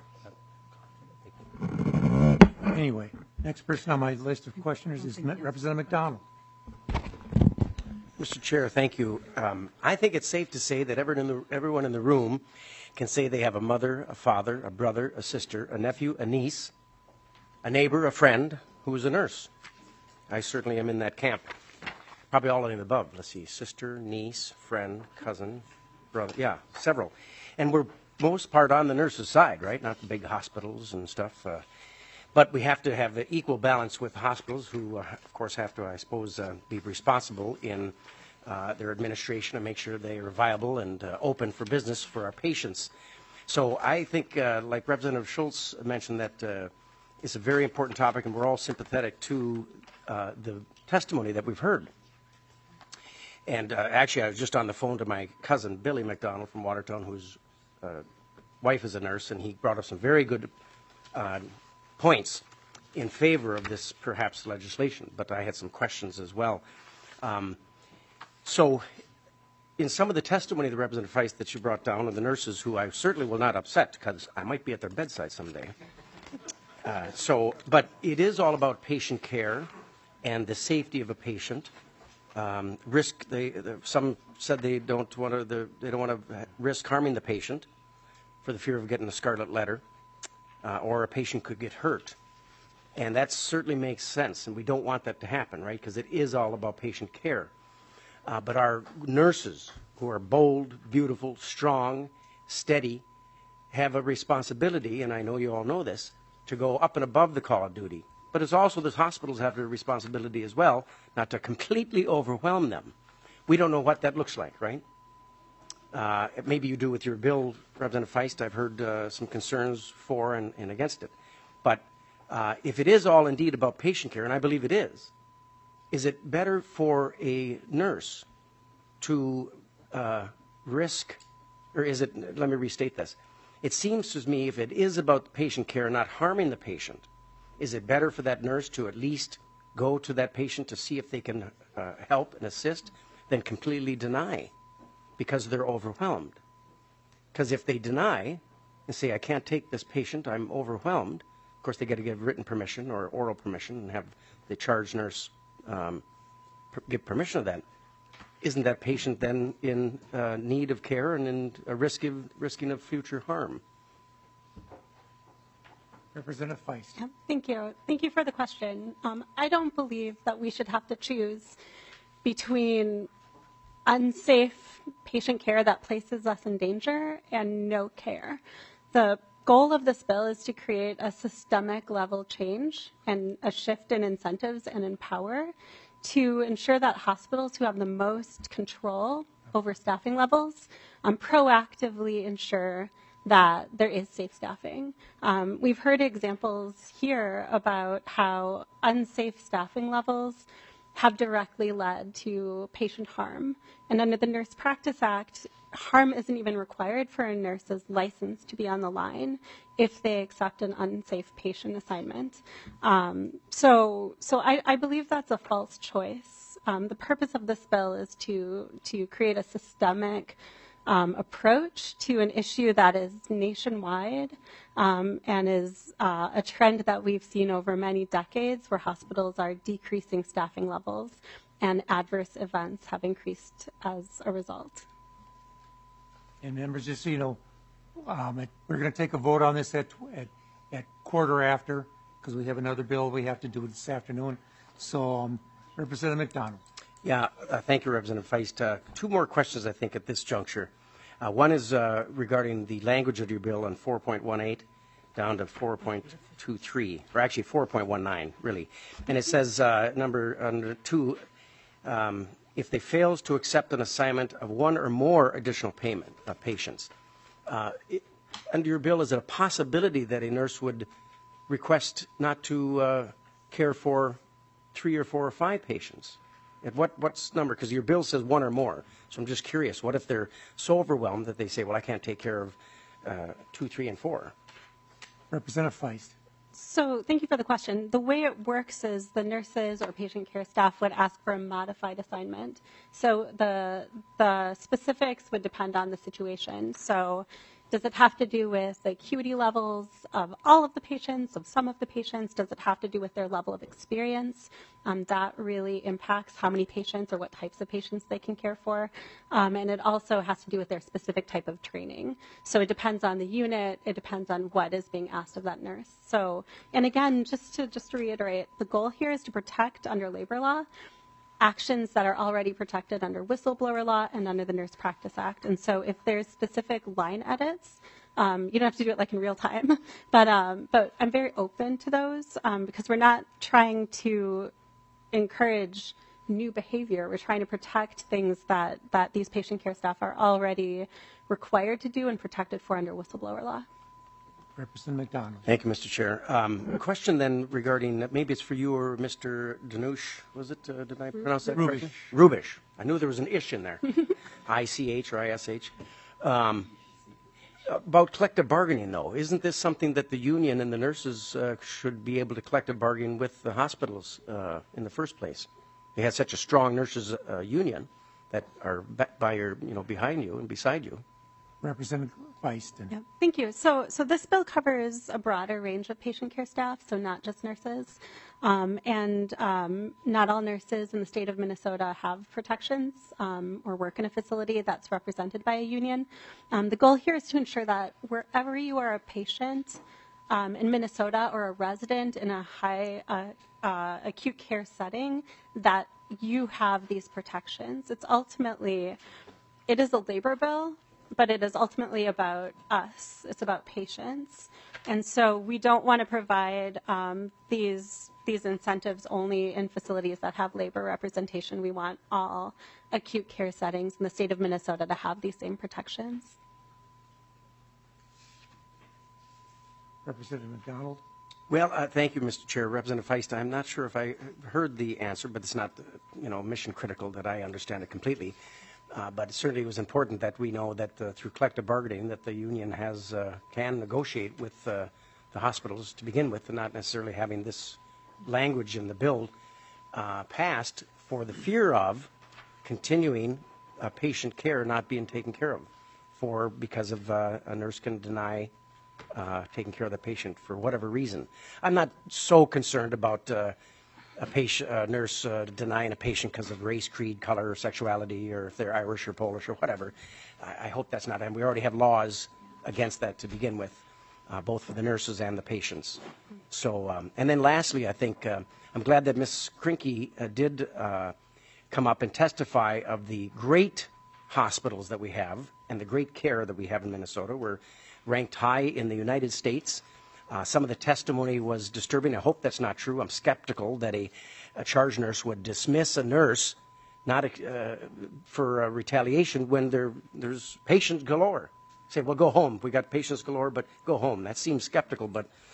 Anyway, next person on my list of questioners is Representative McDonald. Mr. Chair, thank you. I think it's safe to say that everyone in the room can say they have a mother, a father, a brother, a sister, a nephew, a niece, a neighbor, a friend who is a nurse. I certainly am in that camp. Probably all of the above. Let's see, sister, niece, friend, cousin, brother. Yeah, several. And we're most part on the nurse's side, right? Not the big hospitals and stuff. But we have to have an equal balance with hospitals who, of course, have to, I suppose, be responsible in their administration and make sure they are viable and open for business for our patients. So I think, like Representative Schultz mentioned, that it's a very important topic, and we're all sympathetic to the testimony that we've heard. And actually, I was just on the phone to my cousin, Billy McDonald from Watertown, whose wife is a nurse, and he brought up some very good points in favor of this, perhaps, legislation. But I had some questions as well. So in some of the testimony, the Representative Feist that you brought down, and the nurses who I certainly will not upset, because I might be at their bedside someday. But it is all about patient care and the safety of a patient. Risk. Some said they don't want to risk harming the patient for the fear of getting a scarlet letter, or a patient could get hurt, and that certainly makes sense. And we don't want that to happen, right? Because it is all about patient care. But our nurses, who are bold, beautiful, strong, steady, have a responsibility, and I know you all know this, to go up and above the call of duty. But it's also the hospitals have a responsibility as well, not to completely overwhelm them. We don't know what that looks like, right? Maybe you do with your bill, Representative Feist. I've heard some concerns for and against it. But if it is all indeed about patient care, and I believe it is it better for a nurse to risk, or is it, let me restate this. It seems to me if it is about patient care, not harming the patient, is it better for that nurse to at least go to that patient to see if they can help and assist than completely deny because they're overwhelmed? Because if they deny and say, I can't take this patient, I'm overwhelmed, of course they got to give written permission or oral permission and have the charge nurse give permission of that. Isn't that patient then in need of care and in a risking of future harm? Representative Feist. Yeah, thank you. Thank you for the question. I don't believe that we should have to choose between unsafe patient care that places us in danger and no care. The goal of this bill is to create a systemic level change and a shift in incentives and in power to ensure that hospitals who have the most control over staffing levels proactively ensure that there is safe staffing. We've heard examples here about how unsafe staffing levels have directly led to patient harm. And under the Nurse Practice Act, harm isn't even required for a nurse's license to be on the line if they accept an unsafe patient assignment. So I believe that's a false choice. The purpose of this bill is to create a systemic approach to an issue that is nationwide and is a trend that we've seen over many decades where hospitals are decreasing staffing levels and adverse events have increased as a result. And members, just so you know, we're going to take a vote on this at quarter after, because we have another bill we have to do this afternoon. So Representative McDonald. Yeah, thank you, Representative Feist. Two more questions, I think, at this juncture. One is regarding the language of your bill on 4.18 down to 4.23, or actually 4.19, really. And it says, under 2, if they fails to accept an assignment of one or more additional payment of patients. Under your bill, is it a possibility that a nurse would request not to care for 3 or 4 or 5 patients? At what's number? Because your bill says 1 or more. So I'm just curious, what if they're so overwhelmed that they say, well, I can't take care of 2, 3, and 4? Representative Feist. So thank you for the question. The way it works is the nurses or patient care staff would ask for a modified assignment. So the specifics would depend on the situation. So does it have to do with the acuity levels of all of the patients, of some of the patients? Does it have to do with their level of experience? That really impacts how many patients or what types of patients they can care for. And it also has to do with their specific type of training. So it depends on the unit. It depends on what is being asked of that nurse. So, and again, just to reiterate, the goal here is to protect under labor law actions that are already protected under whistleblower law and under the Nurse Practice Act. And so if there's specific line edits, you don't have to do it like in real time, but I'm very open to those because we're not trying to encourage new behavior. We're trying to protect things that these patient care staff are already required to do and protected for under whistleblower law. Representative McDonald. Thank you, Mr. Chair. A question then regarding, maybe it's for you or Mr. Danush, was it? Did I pronounce that correctly? Rubish. I knew there was an ish in there. I-C-H or I-S-H. About collective bargaining, though, isn't this something that the union and the nurses should be able to collective bargain with the hospitals in the first place? They have such a strong nurses union that are by your, behind you and beside you. Representative Feist. Yep. Thank you. So this bill covers a broader range of patient care staff, so not just nurses. And not all nurses in the state of Minnesota have protections or work in a facility that's represented by a union. The goal here is to ensure that wherever you are a patient in Minnesota or a resident in a high acute care setting, that you have these protections. It is a labor bill, but it is ultimately about us. It's about patients. And so we don't want to provide these incentives only in facilities that have labor representation. We want all acute care settings in the state of Minnesota to have these same protections. Representative McDonald. Well, thank you, Mr. Chair. Representative Feist, I'm not sure if I heard the answer, but it's not, mission critical that I understand it completely. But it certainly was important that we know that through collective bargaining that the union can negotiate with the hospitals to begin with, and not necessarily having this language in the bill passed for the fear of continuing patient care not being taken care of because of a nurse can deny taking care of the patient for whatever reason. I'm not so concerned about a nurse denying a patient because of race, creed, color, or sexuality, or if they're Irish or Polish or whatever. I hope that's not, and we already have laws against that to begin with, both for the nurses and the patients. So, and then lastly, I think I'm glad that Ms. Krinky did come up and testify of the great hospitals that we have and the great care that we have in Minnesota. We're ranked high in the United States. Some of the testimony was disturbing. I hope that's not true. I'm skeptical that a charge nurse would dismiss a nurse not for retaliation when there's patients galore. Say, well, go home. We got patients galore, but go home. That seems skeptical, but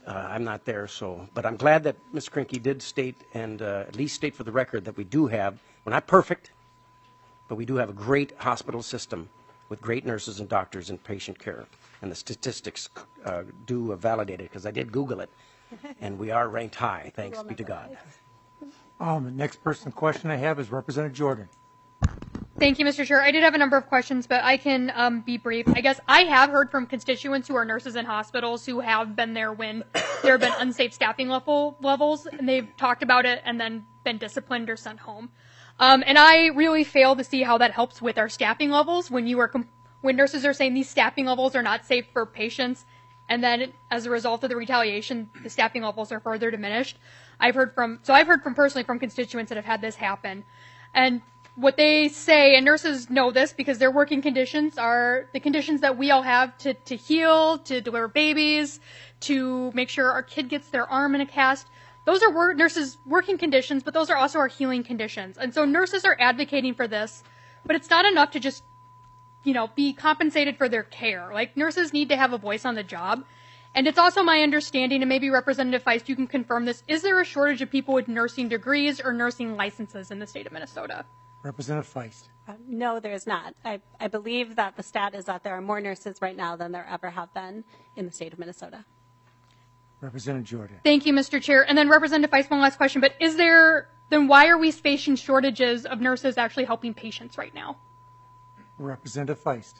I'm not there, but I'm glad that Ms. Krinky did state, and at least state for the record, that we do have, we're not perfect, but we do have a great hospital system with great nurses and doctors in patient care. And the statistics do validate it, because I did Google it, and we are ranked high, thanks be to God. The next question I have is Representative Jordan. Thank you, Mr. Chair. I did have a number of questions, but I can be brief. I guess I have heard from constituents who are nurses in hospitals who have been there when there have been unsafe staffing levels, and they've talked about it and then been disciplined or sent home. And I really fail to see how that helps with our staffing levels when when nurses are saying these staffing levels are not safe for patients, and then as a result of the retaliation, the staffing levels are further diminished. I've heard personally from constituents that have had this happen. And what they say, and nurses know this because their working conditions are the conditions that we all have to heal, to deliver babies, to make sure our kid gets their arm in a cast. Those are nurses' working conditions, but those are also our healing conditions. And so nurses are advocating for this, but it's not enough to just, be compensated for their care. Like, nurses need to have a voice on the job. And it's also my understanding, and maybe Representative Feist, you can confirm this, is there a shortage of people with nursing degrees or nursing licenses in the state of Minnesota? Representative Feist. No, there is not. I believe that the stat is that there are more nurses right now than there ever have been in the state of Minnesota. Representative Jordan. Thank you, Mr. Chair. And then Representative Feist, one last question, but then why are we facing shortages of nurses actually helping patients right now? Representative Feist.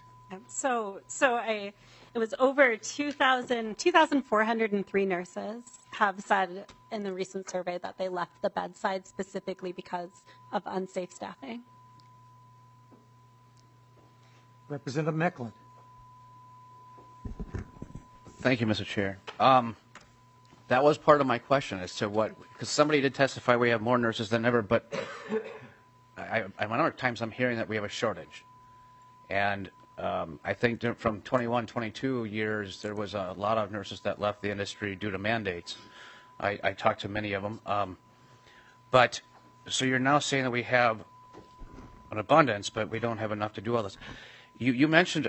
It was over 2,403 nurses have said in the recent survey that they left the bedside specifically because of unsafe staffing. Representative Mecklen. Thank you, Mr. Chair. That was part of my question as to because somebody did testify we have more nurses than ever, but a number of times I'm hearing that we have a shortage. And I think from 21, 22 years, there was a lot of nurses that left the industry due to mandates. I talked to many of them. So you're now saying that we have an abundance, but we don't have enough to do all this. You mentioned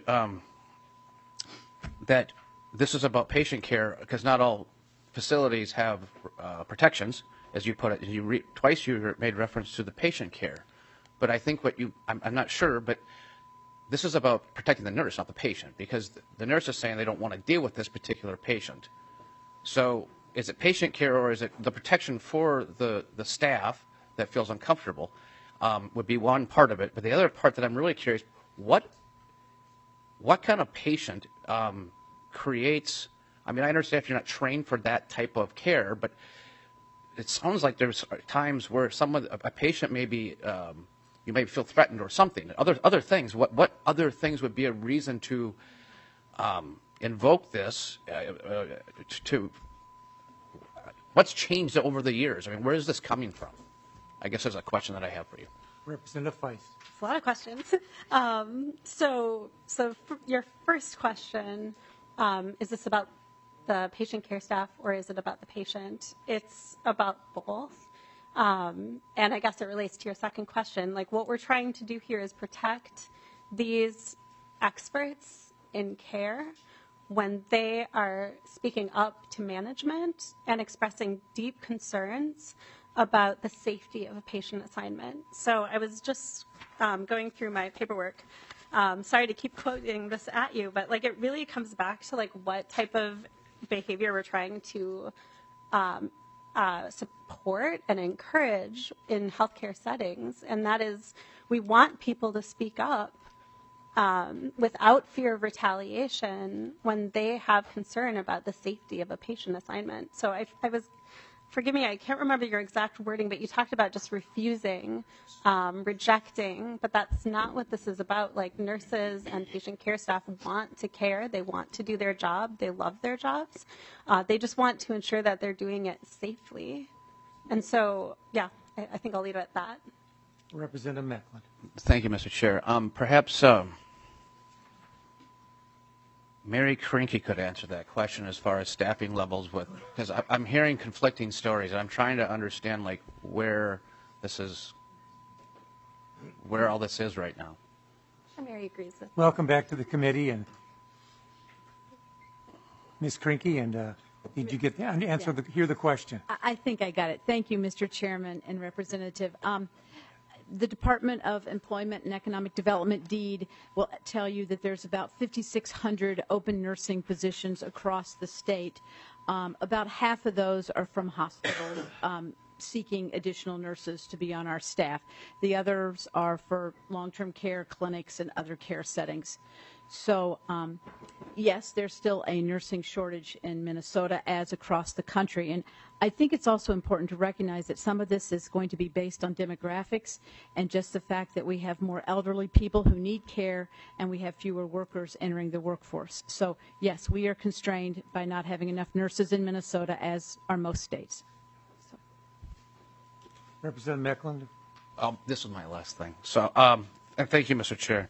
that this is about patient care because not all facilities have protections, as you put it. Twice you made reference to the patient care. But I think I'm not sure, but this is about protecting the nurse, not the patient, because the nurse is saying they don't want to deal with this particular patient. So is it patient care or is it the protection for the staff that feels uncomfortable would be one part of it. But the other part that I'm really curious, what kind of patient creates, I understand if you're not trained for that type of care, but it sounds like there's times where a patient may be, you may feel threatened or something. Other things. What other things would be a reason to invoke this? What's changed over the years? Where is this coming from? I guess there's a question that I have for you. It's Representative Feist. a lot of questions. So for your first question, is this about the patient care staff or is it about the patient? It's about both. And I guess it relates to your second question. Like, what we're trying to do here is protect these experts in care when they are speaking up to management and expressing deep concerns about the safety of a patient assignment. So I was just going through my paperwork. Sorry to keep quoting this at you, but it really comes back to what type of behavior we're trying to support and encourage in healthcare settings, and that is we want people to speak up without fear of retaliation when they have concern about the safety of a patient assignment. So I was, forgive me, I can't remember your exact wording, but you talked about just refusing, rejecting, but that's not what this is about. Nurses and patient care staff want to care. They want to do their job. They love their jobs. They just want to ensure that they're doing it safely. And so, yeah, I think I'll leave it at that. Representative Mecklen. Thank you, Mr. Chair. Perhaps Mary Krinky could answer that question as far as staffing levels because I'm hearing conflicting stories and I'm trying to understand where all this is right now. Mary agrees with. Welcome back to the committee, and Ms. Krinky, and Did you get the answer? Hear the question? I think I got it. Thank you, Mr. Chairman and Representative. The Department of Employment and Economic Development deed will tell you that there's about 5,600 open nursing positions across the state. About half of those are from hospitals seeking additional nurses to be on our staff. The others are for long-term care clinics and other care settings. So, yes, there's still a nursing shortage in Minnesota as across the country. And I think it's also important to recognize that some of this is going to be based on demographics and just the fact that we have more elderly people who need care and we have fewer workers entering the workforce. So, yes, we are constrained by not having enough nurses in Minnesota, as are most states. So. Representative Meckland. This is my last thing. So, and thank you, Mr. Chair.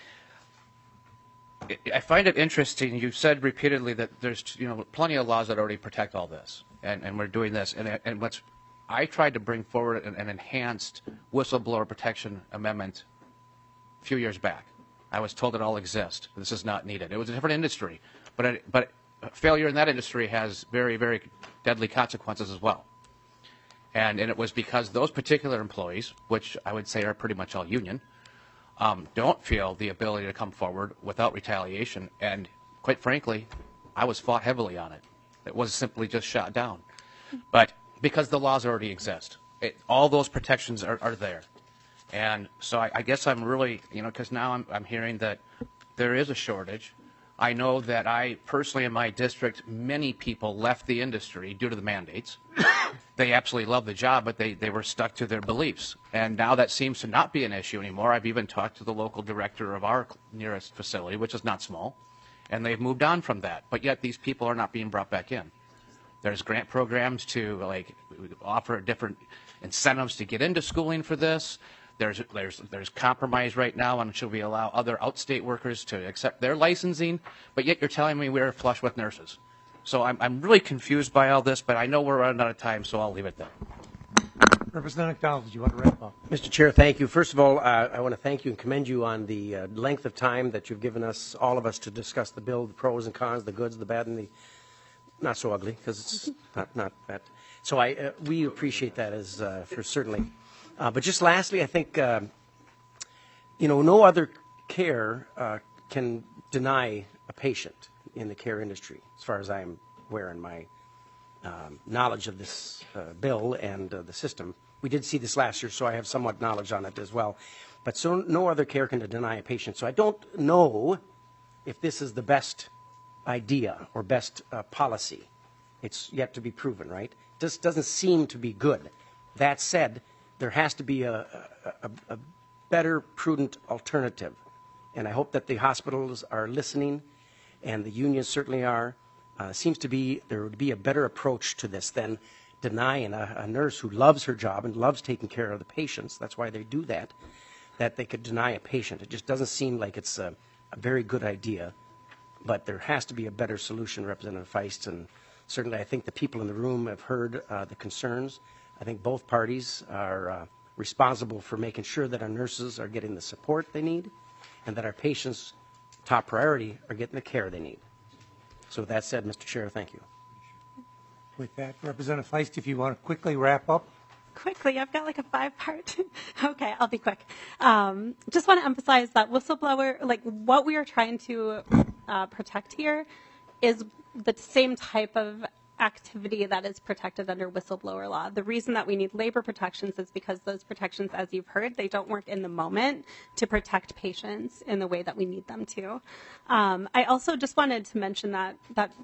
I find it interesting. You said repeatedly that there's plenty of laws that already protect all this, and we're doing this. And what's I tried to bring forward an enhanced whistleblower protection amendment a few years back. I was told it all exists. This is not needed. It was a different industry, but failure in that industry has very, very deadly consequences as well. And it was because those particular employees, which I would say are pretty much all union, don't feel the ability to come forward without retaliation. And quite frankly, I was fought heavily on it. It was simply just shot down. But because the laws already exist, all those protections are there. And so I guess I'm really, because now I'm hearing that there is a shortage. I know that I personally in my district, many people left the industry due to the mandates. They absolutely love the job, but they were stuck to their beliefs. And now that seems to not be an issue anymore. I've even talked to the local director of our nearest facility, which is not small, and they've moved on from that. But yet these people are not being brought back in. There's grant programs to offer different incentives to get into schooling for this. There's compromise right now on should we allow other outstate workers to accept their licensing, but yet you're telling me we're flush with nurses. So I'm really confused by all this, but I know we're running out of time, so I'll leave it there. Representative McDonald, do you want to wrap up? Mr. Chair, thank you. First of all, I want to thank you and commend you on the length of time that you've given us, all of us, to discuss the bill, the pros and cons, the goods, the bad, and the not so ugly, because it's not bad. So we appreciate that as for certainly. But just lastly, I think, no other care can deny a patient in the care industry, as far as I'm aware in my knowledge of this bill and the system. We did see this last year, so I have somewhat knowledge on it as well. But so no other care can deny a patient. So I don't know if this is the best idea or best policy. It's yet to be proven, right? This doesn't seem to be good. That said, there has to be a better, prudent alternative. And I hope that the hospitals are listening, and the unions certainly are. Seems to be there would be a better approach to this than denying a nurse who loves her job and loves taking care of the patients. That's why they do that they could deny a patient. It just doesn't seem like it's a very good idea. But there has to be a better solution, Representative Feist, and certainly I think the people in the room have heard the concerns. I think both parties are responsible for making sure that our nurses are getting the support they need and that our patients, top priority, are getting the care they need. So with that said, Mr. Chair, thank you. With that, Representative Feist, if you want to quickly wrap up. Quickly, I've got like a 5-part. Okay, I'll be quick. Just want to emphasize that whistleblower, what we are trying to protect here is the same type of activity that is protected under whistleblower law. The reason that we need labor protections is because those protections, as you've heard, they don't work in the moment to protect patients in the way that we need them to. I also just wanted to mention that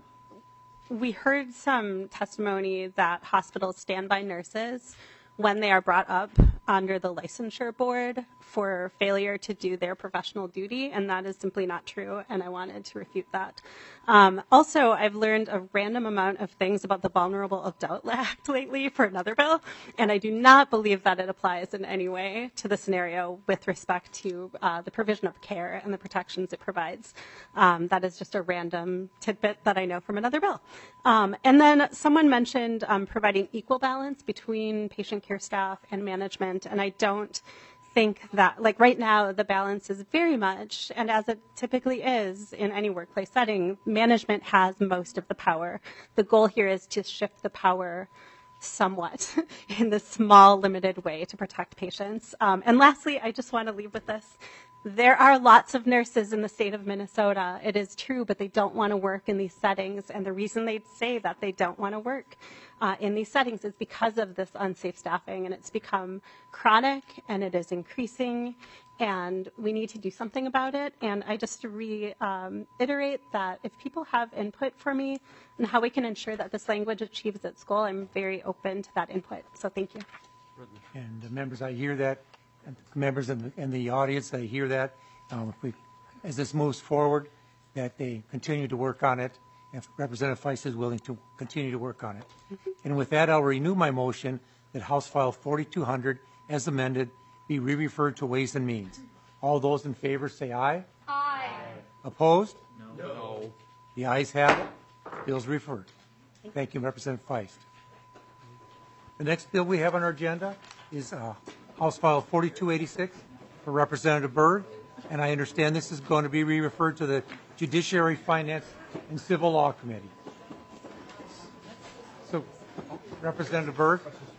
we heard some testimony that hospitals stand by nurses when they are brought up under the licensure board for failure to do their professional duty, and that is simply not true, and I wanted to refute that. Also, I've learned a random amount of things about the Vulnerable Adult Act lately for another bill, and I do not believe that it applies in any way to the scenario with respect to the provision of care and the protections it provides. That is just a random tidbit that I know from another bill. And then someone mentioned providing equal balance between patient care staff and management, and I don't think that, like right now, the balance is very much, and as it typically is in any workplace setting, management has most of the power. The goal here is to shift the power somewhat in this small, limited way to protect patients. And lastly, I just want to leave with this. There are lots of nurses in the state of Minnesota. It is true, but they don't want to work in these settings. And the reason they say that they don't want to work in these settings is because of this unsafe staffing. And it's become chronic and it is increasing. And we need to do something about it. And I just reiterate that if people have input for me on how we can ensure that this language achieves its goal, I'm very open to that input. So thank you. And members, I hear that. And members in the audience, I hear that. As this moves forward, that they continue to work on it. If Representative Feist is willing to continue to work on it. And with that, I'll renew my motion that House File 4200, as amended, be re-referred to Ways and Means. All those in favor say aye. Aye. Opposed? No. The ayes have it. Bill's referred. Thank you, Representative Feist. The next bill we have on our agenda is House File 4286 for Representative Berg, and I understand this is going to be re-referred to the Judiciary, Finance, and Civil Law Committee. So, Representative Berg.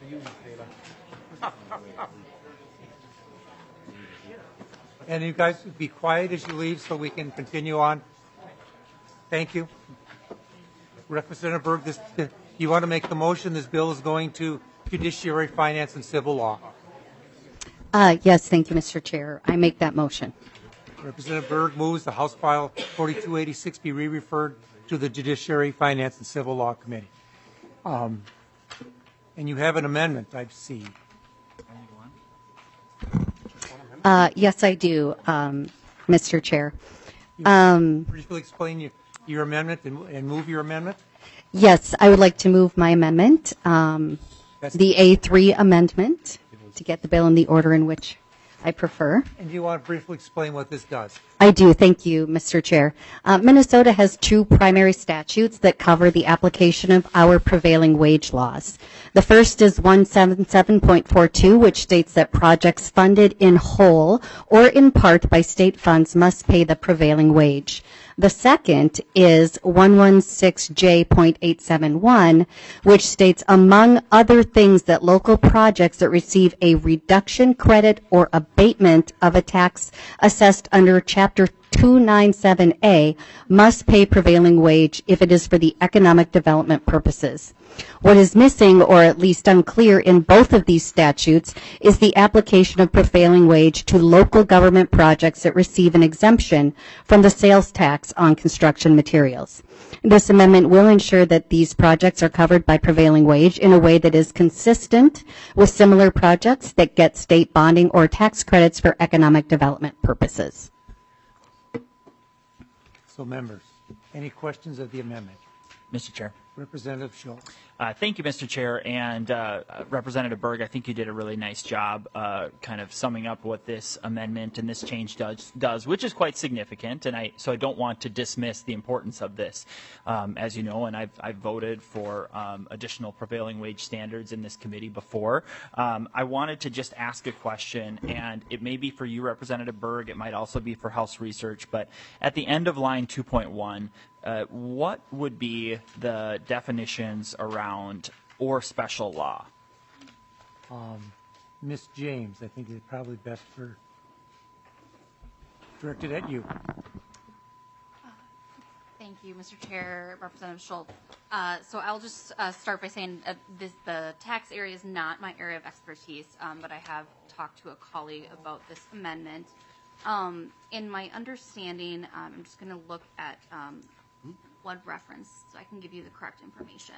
And you guys be quiet as you leave so we can continue on. Thank you. Representative Berg, you want to make the motion this bill is going to Judiciary, Finance, and Civil Law. Yes, thank you, Mr. Chair. I make that motion. Representative Berg moves the House File 4286 be re-referred to the Judiciary, Finance, and Civil Law Committee. And you have an amendment, I see. Yes, I do, Mr. Chair. Briefly explain your amendment and move your amendment. Yes, I would like to move my amendment, the A3 amendment, to get the bill in the order in which I prefer. And do you want to briefly explain what this does? I do. Thank you, Mr. Chair. Minnesota has two primary statutes that cover the application of our prevailing wage laws. The first is 177.42, which states that projects funded in whole or in part by state funds must pay the prevailing wage. The second is 116J.871, which states, among other things, that local projects that receive a reduction, credit, or abatement of a tax assessed under Chapter 297A must pay prevailing wage if it is for the economic development purposes. What is missing, or at least unclear, in both of these statutes is the application of prevailing wage to local government projects that receive an exemption from the sales tax on construction materials. This amendment will ensure that these projects are covered by prevailing wage in a way that is consistent with similar projects that get state bonding or tax credits for economic development purposes. So, members, any questions of the amendment? Mr. Chair. Representative Schultz. Thank you, Mr. Chair. And Representative Berg, I think you did a really nice job kind of summing up what this amendment and this change does, which is quite significant. And so I don't want to dismiss the importance of this. As you know, and I've voted for additional prevailing wage standards in this committee before. I wanted to just ask a question, and it may be for you, Representative Berg. It might also be for House Research. But at the end of line 2.1, what would be the definitions around or special law? Ms. James, I think it's probably best for directed at you. Thank you, Mr. Chair, Representative Schultz. So I'll just start by saying the tax area is not my area of expertise, but I have talked to a colleague about this amendment. In my understanding, I'm just going to look at one reference so I can give you the correct information.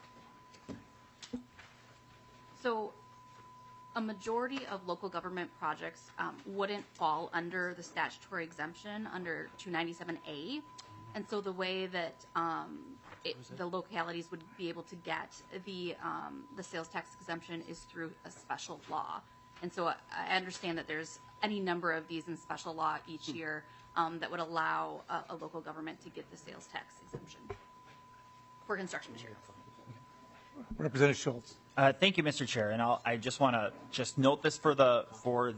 So a majority of local government projects wouldn't fall under the statutory exemption under 297A. And so the way that the localities would be able to get the sales tax exemption is through a special law. And so I understand that there's any number of these in special law each year that would allow a local government to get the sales tax exemption for construction materials. Representative Schultz. Thank you, Mr. Chair, and I just want to just note this for the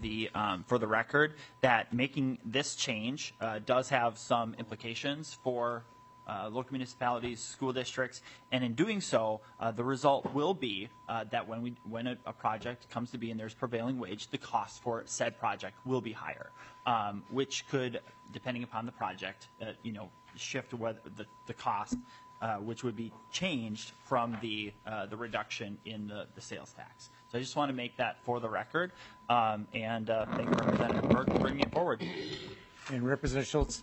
record that making this change does have some implications for local municipalities, school districts, and in doing so, the result will be that when a project comes to be and there's prevailing wage, the cost for said project will be higher, which could, depending upon the project, shift whether the cost. Which would be changed from the reduction in the sales tax. So I just want to make that for the record, and thank Representative Berg for bringing it forward. And Representative Schultz,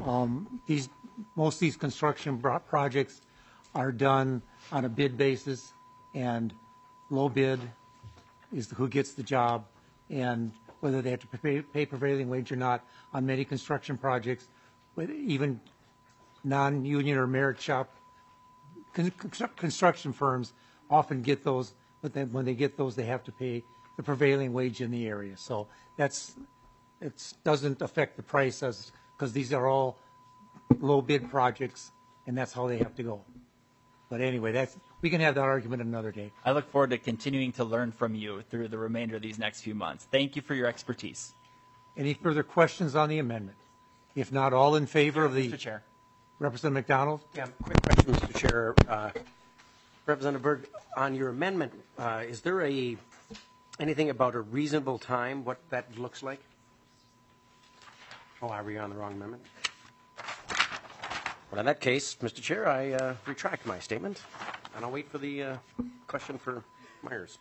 most of these construction projects are done on a bid basis, and low bid is who gets the job, and whether they have to pay prevailing wage or not on many construction projects, but even non-union or merit shop construction firms often get those, but then when they get those, they have to pay the prevailing wage in the area. So it doesn't affect the price because these are all low bid projects, and that's how they have to go. But anyway, we can have that argument another day. I look forward to continuing to learn from you through the remainder of these next few months. Thank you for your expertise. Any further questions on the amendment? If not, all in favor of the... Mr. Chair. Representative McDonald? Yeah, quick question, Mr. Chair. Representative Berg, on your amendment, is there anything about a reasonable time, what that looks like? Oh, are we on the wrong amendment? Well, in that case, Mr. Chair, I retract my statement, and I'll wait for the question for Myers.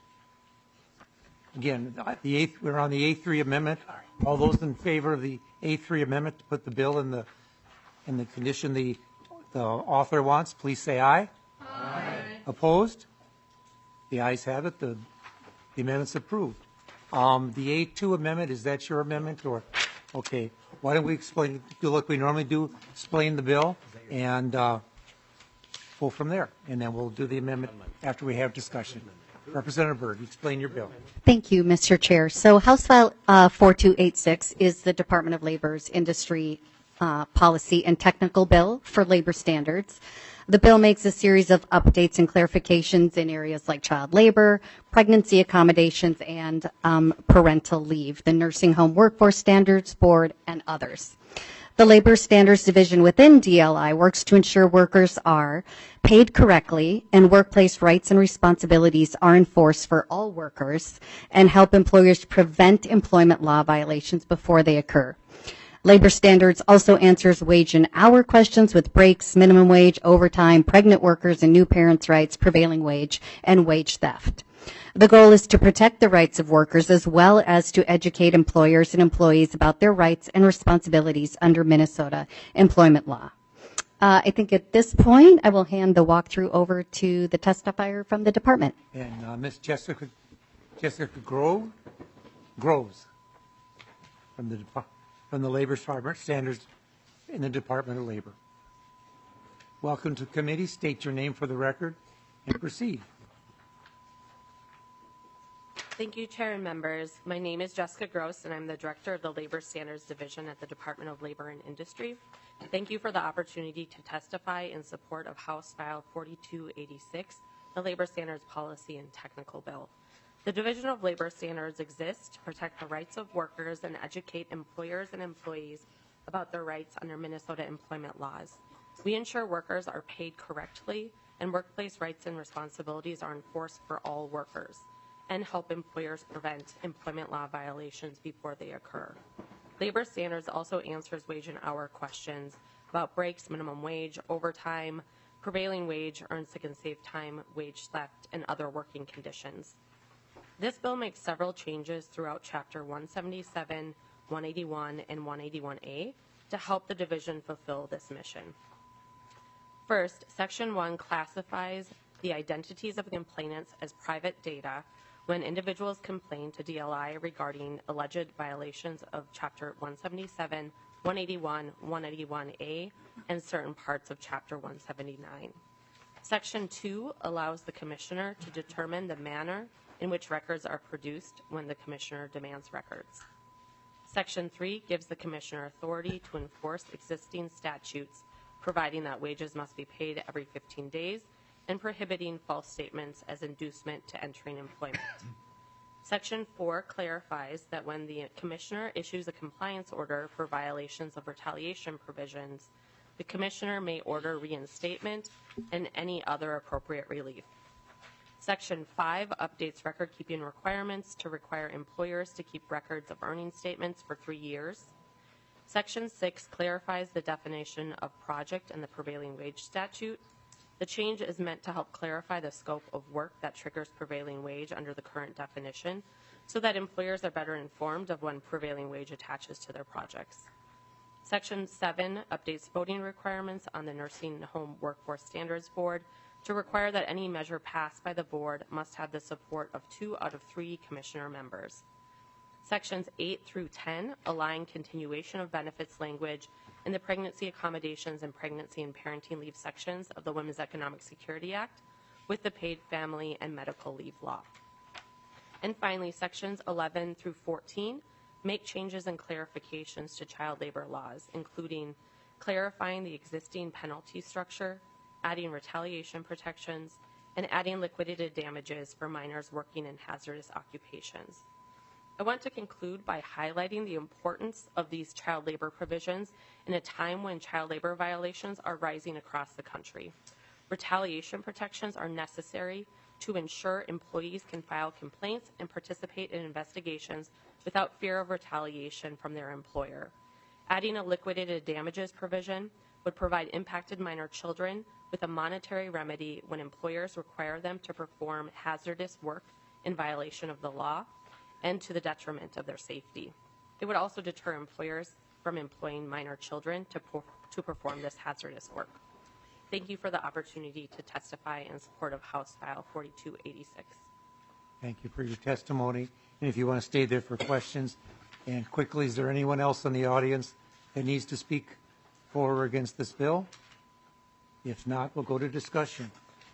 Again, we're on the A3 amendment. All those in favor of the A3 amendment to put the bill in the condition the author wants, please say aye. Aye. Opposed? The ayes have it. The amendment's approved. The A2 amendment, is that your amendment? Or okay, why don't we do like we normally do, explain the bill, and go from there. And then we'll do the amendment after we have discussion. Representative Berg, explain your bill. Thank you, Mr. Chair. So House File 4286 is the Department of Labor's industry policy and technical bill for labor standards. The bill makes a series of updates and clarifications in areas like child labor, pregnancy accommodations, and parental leave, the Nursing Home Workforce Standards Board, and others. The Labor Standards Division within DLI works to ensure workers are paid correctly and workplace rights and responsibilities are enforced for all workers and help employers prevent employment law violations before they occur. Labor Standards also answers wage and hour questions with breaks, minimum wage, overtime, pregnant workers and new parents' rights, prevailing wage, and wage theft. The goal is to protect the rights of workers as well as to educate employers and employees about their rights and responsibilities under Minnesota employment law. I think at this point, I will hand the walkthrough over to the testifier from the department. And Ms. Jessica Groves from the Labor Standards in the Department of Labor. Welcome to committee. State your name for the record and proceed. Thank you, Chair and members. My name is Jessica Gross, and I'm the Director of the Labor Standards Division at the Department of Labor and Industry. Thank you for the opportunity to testify in support of House File 4286, the Labor Standards Policy and Technical Bill. The Division of Labor Standards exists to protect the rights of workers and educate employers and employees about their rights under Minnesota employment laws. We ensure workers are paid correctly and workplace rights and responsibilities are enforced for all workers, and help employers prevent employment law violations before they occur. Labor Standards also answers wage and hour questions about breaks, minimum wage, overtime, prevailing wage, earned sick and safe time, wage theft, and other working conditions. This bill makes several changes throughout Chapter 177, 181, and 181A to help the division fulfill this mission. First, Section 1 classifies the identities of the complainants as private data when individuals complain to DLI regarding alleged violations of Chapter 177, 181, 181A, and certain parts of Chapter 179. Section 2 allows the Commissioner to determine the manner in which records are produced when the Commissioner demands records. Section 3 gives the Commissioner authority to enforce existing statutes, providing that wages must be paid every 15 days and prohibiting false statements as inducement to entering employment. Section 4 clarifies that when the Commissioner issues a compliance order for violations of retaliation provisions, the Commissioner may order reinstatement and any other appropriate relief. Section 5 updates record-keeping requirements to require employers to keep records of earning statements for 3 years. Section 6 clarifies the definition of project in the prevailing wage statute. The change is meant to help clarify the scope of work that triggers prevailing wage under the current definition, so that employers are better informed of when prevailing wage attaches to their projects. Section 7 updates voting requirements on the Nursing Home Workforce Standards Board to require that any measure passed by the board must have the support of 2 out of 3 commissioner members. Sections 8 through 10 align continuation of benefits language in the Pregnancy Accommodations and Pregnancy and Parenting Leave sections of the Women's Economic Security Act with the Paid Family and Medical Leave Law. And finally, sections 11 through 14 make changes and clarifications to child labor laws, including clarifying the existing penalty structure, adding retaliation protections, and adding liquidated damages for minors working in hazardous occupations. I want to conclude by highlighting the importance of these child labor provisions in a time when child labor violations are rising across the country. Retaliation protections are necessary to ensure employees can file complaints and participate in investigations without fear of retaliation from their employer. Adding a liquidated damages provision would provide impacted minor children with a monetary remedy when employers require them to perform hazardous work in violation of the law and to the detriment of their safety. It would also deter employers from employing minor children to perform this hazardous work. Thank you for the opportunity to testify in support of House File 4286. Thank you for your testimony. And if you want to stay there for questions, and quickly, is there anyone else in the audience that needs to speak for or against this bill? If not, we'll go to discussion.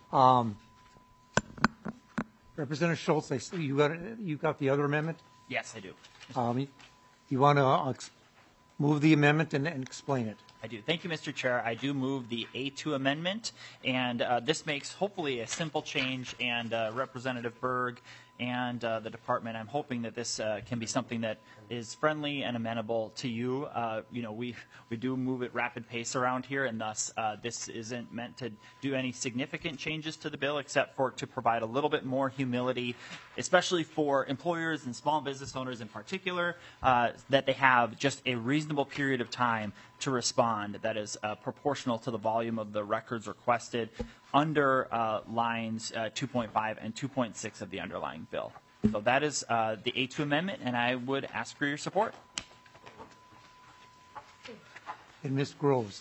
Representative Schultz, I see you got the other amendment? Yes, I do. You want to move the amendment and explain it? I do. Thank you, Mr. Chair. I do move the A2 amendment, and this makes hopefully a simple change, and Representative Berg and the department, I'm hoping that this can be something that is friendly and amenable to you. We do move at rapid pace around here, and thus this isn't meant to do any significant changes to the bill except for to provide a little bit more humility, especially for employers and small business owners in particular, that they have just a reasonable period of time to respond that is proportional to the volume of the records requested under lines 2.5 and 2.6 of the underlying bill. So that is the A2 amendment, and I would ask for your support. And Ms. Groves.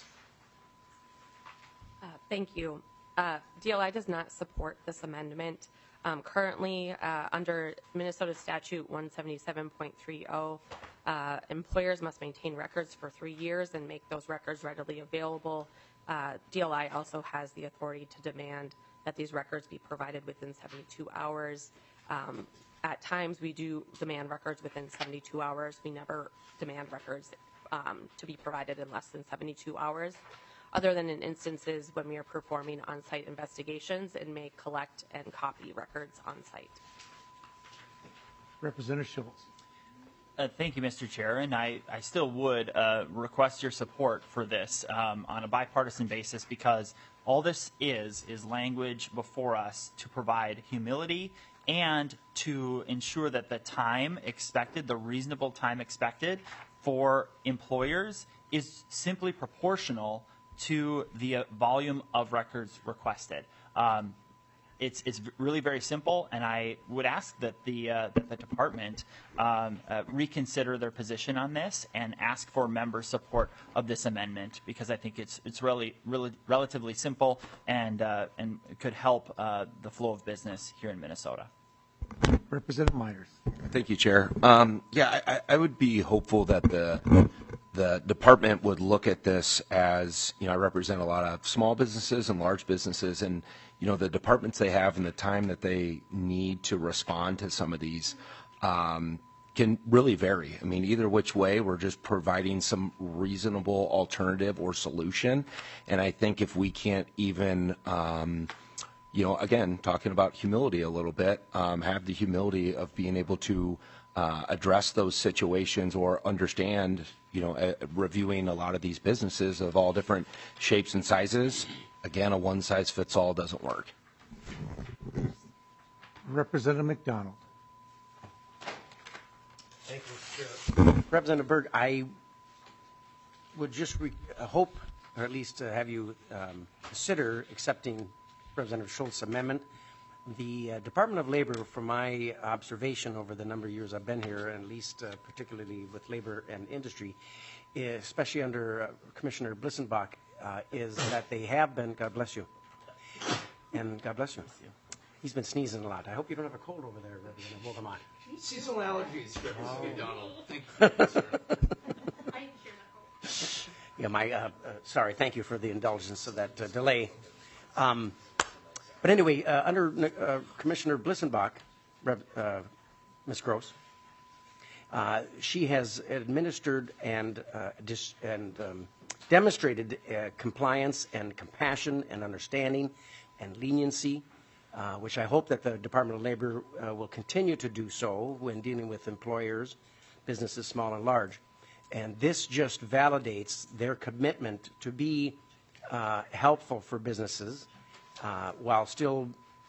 Thank you. DLI does not support this amendment. Currently, under Minnesota Statute 177.30, employers must maintain records for 3 years and make those records readily available. DLI also has the authority to demand that these records be provided within 72 hours. At times, we do demand records within 72 hours. We never demand records to be provided in less than 72 hours, other than in instances when we are performing on-site investigations and may collect and copy records on-site. Representative Schultz. Thank you, Mr. Chair, and I still would request your support for this on a bipartisan basis, because all this is language before us to provide humility and to ensure that the time expected, the reasonable time expected for employers, is simply proportional to the volume of records requested. It's really very simple, and I would ask that the department reconsider their position on this and ask for member support of this amendment, because I think it's really relatively simple and could help the flow of business here in Minnesota. Representative Myers. Thank you, Chair. I would be hopeful that the department would look at this as, I represent a lot of small businesses and large businesses, and the departments they have and the time that they need to respond to some of these can really vary. I mean, either which way, we're just providing some reasonable alternative or solution. And I think if we can't even again, talking about humility a little bit, have the humility of being able to address those situations or understand, reviewing a lot of these businesses of all different shapes and sizes. Again, a one-size-fits-all doesn't work. Representative McDonald. Thank you, Mr. Chair. Representative Berg, I would just hope, or at least have you consider accepting Representative Schultz's amendment. The Department of Labor, from my observation over the number of years I've been here, and at least particularly with labor and industry, especially under Commissioner Blissenbach, is that they have been, God bless you, and God bless you. He's been sneezing a lot. I hope you don't have a cold over there, Representative Wolgamott. Seasonal allergies, Representative McDonald. Thank you, sir. Yeah, sorry, thank you for the indulgence of that delay. But anyway, under Commissioner Blissenbach, Ms. Gross, she has administered and demonstrated compliance and compassion and understanding and leniency, which I hope that the Department of Labor will continue to do so when dealing with employers, businesses small and large. And this just validates their commitment to be helpful for businesses while still,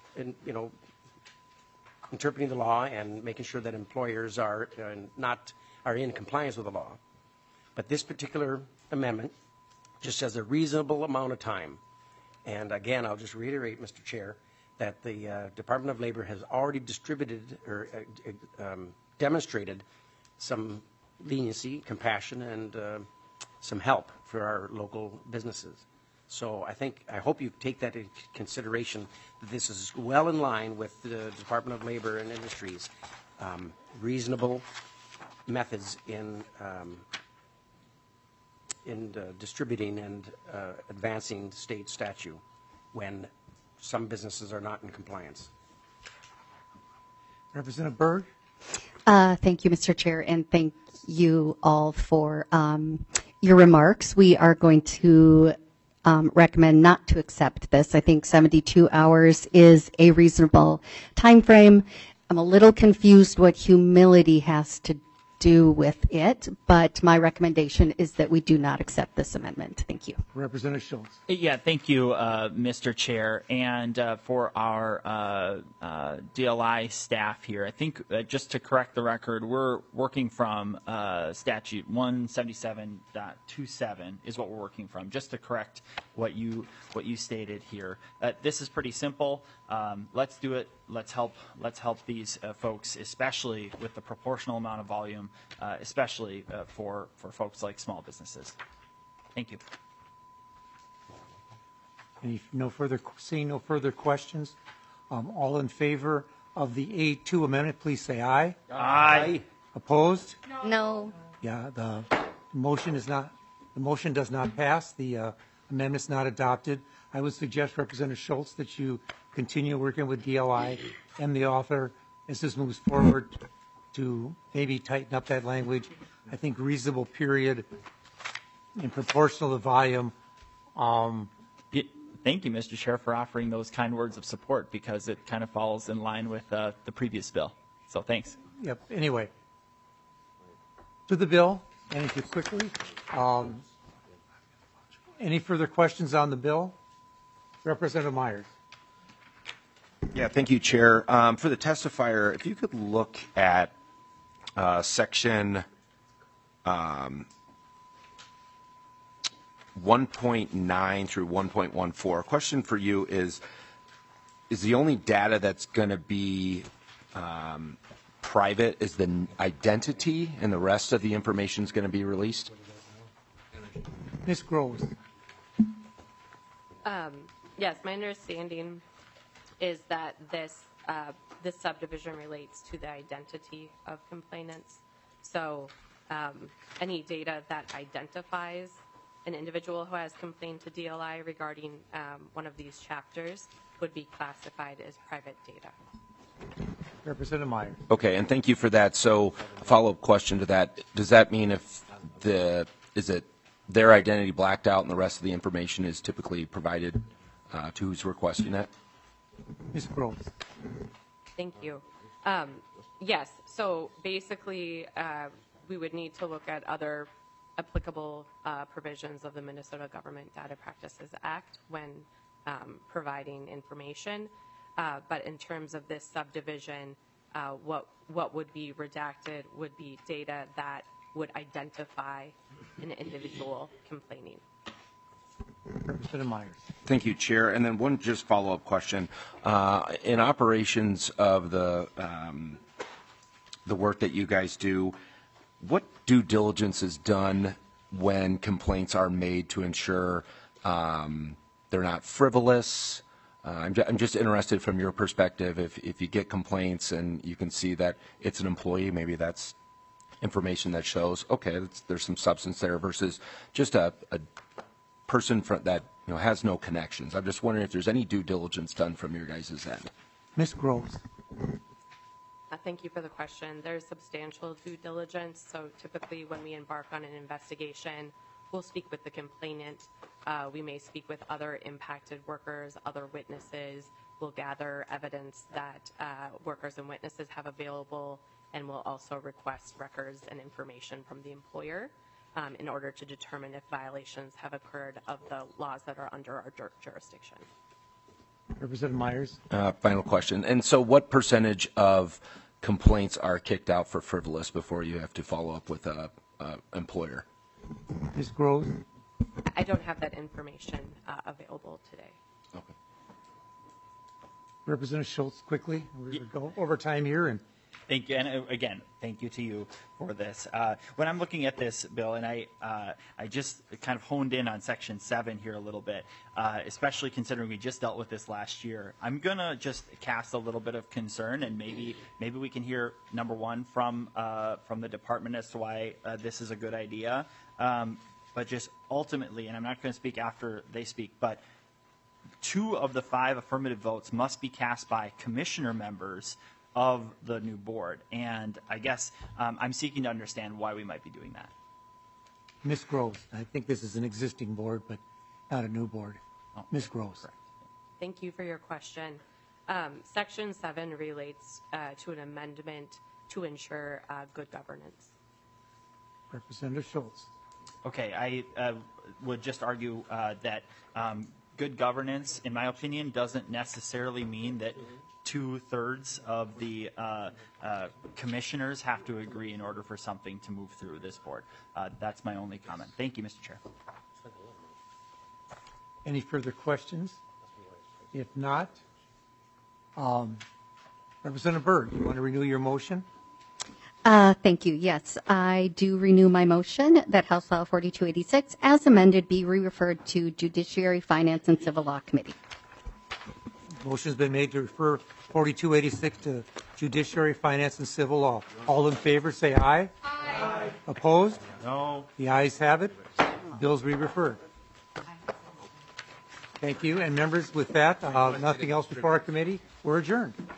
interpreting the law and making sure that employers are in compliance with the law. But this particular amendment just has a reasonable amount of time. And again, I'll just reiterate, Mr. Chair, that the Department of Labor has already distributed or demonstrated some leniency, compassion, and some help for our local businesses. So I hope you take that into consideration, that this is well in line with the Department of Labor and Industries' reasonable methods in distributing and advancing state statute when some businesses are not in compliance. Representative Berg. Thank you, Mr. Chair, and thank you all for your remarks. We are going to recommend not to accept this. I think 72 hours is a reasonable time frame. I'm a little confused what humility has to do with it, but my recommendation is that we do not accept this amendment. Thank you. Representative Schultz. Yeah, thank you, Mr. Chair. And for our DLI staff here, I think just to correct the record, we're working from statute 177.27 is what we're working from, just to correct what you stated here. This is pretty simple. Let's do it. Let's help these folks, especially with the proportional amount of volume, especially for folks like small businesses. Thank you. Seeing no further questions, all in favor of the A2 amendment, please say aye. Aye. Opposed? No. Yeah, the motion does not pass. The amendment's not adopted. I would suggest, Representative Schultz, that you continue working with DLI and the author as this moves forward to maybe tighten up that language. I think reasonable period and proportional to volume. Thank you, Mr. Chair, for offering those kind words of support, because it kind of falls in line with the previous bill. So thanks. Yep. Anyway, to the bill, and if you quickly, any further questions on the bill? Representative Myers. Yeah, thank you, Chair. For the testifier, if you could look at section 1.9 through 1.14. Question for you is the only data that's going to be private is the identity, and the rest of the information is going to be released? Ms. Groves. Yes, my understanding is that this subdivision relates to the identity of complainants. So any data that identifies an individual who has complained to DLI regarding one of these chapters would be classified as private data. Representative Myers. Okay, and thank you for that. So a follow-up question to that, does that mean is it their identity blacked out and the rest of the information is typically provided to who's requesting that? Ms. Groves. Thank you. Yes, so basically, we would need to look at other applicable provisions of the Minnesota Government Data Practices Act when providing information. But in terms of this subdivision, what would be redacted would be data that would identify an individual complaining. Representative Myers. Thank you, Chair. And then one just follow-up question. In operations of the work that you guys do, what due diligence is done when complaints are made to ensure they're not frivolous? I'm just interested from your perspective, if you get complaints and you can see that it's an employee, maybe that's information that shows, okay, there's some substance there versus just a person that has no connections. I'm just wondering if there's any due diligence done from your guys' end. Ms. Groves. Thank you for the question. There's substantial due diligence. So typically when we embark on an investigation, we'll speak with the complainant. We may speak with other impacted workers, other witnesses. We'll gather evidence that workers and witnesses have available, and we'll also request records and information from the employer in order to determine if violations have occurred of the laws that are under our jurisdiction. Representative Myers. Final question. And so what percentage of complaints are kicked out for frivolous before you have to follow up with an employer? Ms. Groves. I don't have that information available today. Okay. Representative Schultz, quickly. We're going to go over time here. And thank you, and again, thank you to you for this. When I'm looking at this bill, and I just kind of honed in on Section 7 here a little bit, especially considering we just dealt with this last year. I'm gonna just cast a little bit of concern, and maybe we can hear number one from the department as to why this is a good idea. But just ultimately, and I'm not going to speak after they speak, but 2 of the 5 affirmative votes must be cast by commissioner members of the new board. And I guess I'm seeking to understand why we might be doing that. Ms. Groves. I think this is an existing board, but not a new board. Oh, Ms. Groves. Correct. Thank you for your question. Section 7 relates to an amendment to ensure good governance. Representative Schultz. Okay, I would just argue that good governance, in my opinion, doesn't necessarily mean that 2/3 of the commissioners have to agree in order for something to move through this board. That's my only comment. Thank you, Mr. Chair. Any further questions? If not, Representative Byrd, you want to renew your motion? Thank you. Yes, I do renew my motion that House File 4286, as amended, be re-referred to Judiciary, Finance, and Civil Law Committee. Motion's been made to refer 4286 to Judiciary, Finance, and Civil Law. All in favor, say aye. Aye. Opposed? No. The ayes have it. Bill's re-referred. Thank you. And members, with that, nothing else before our committee. We're adjourned.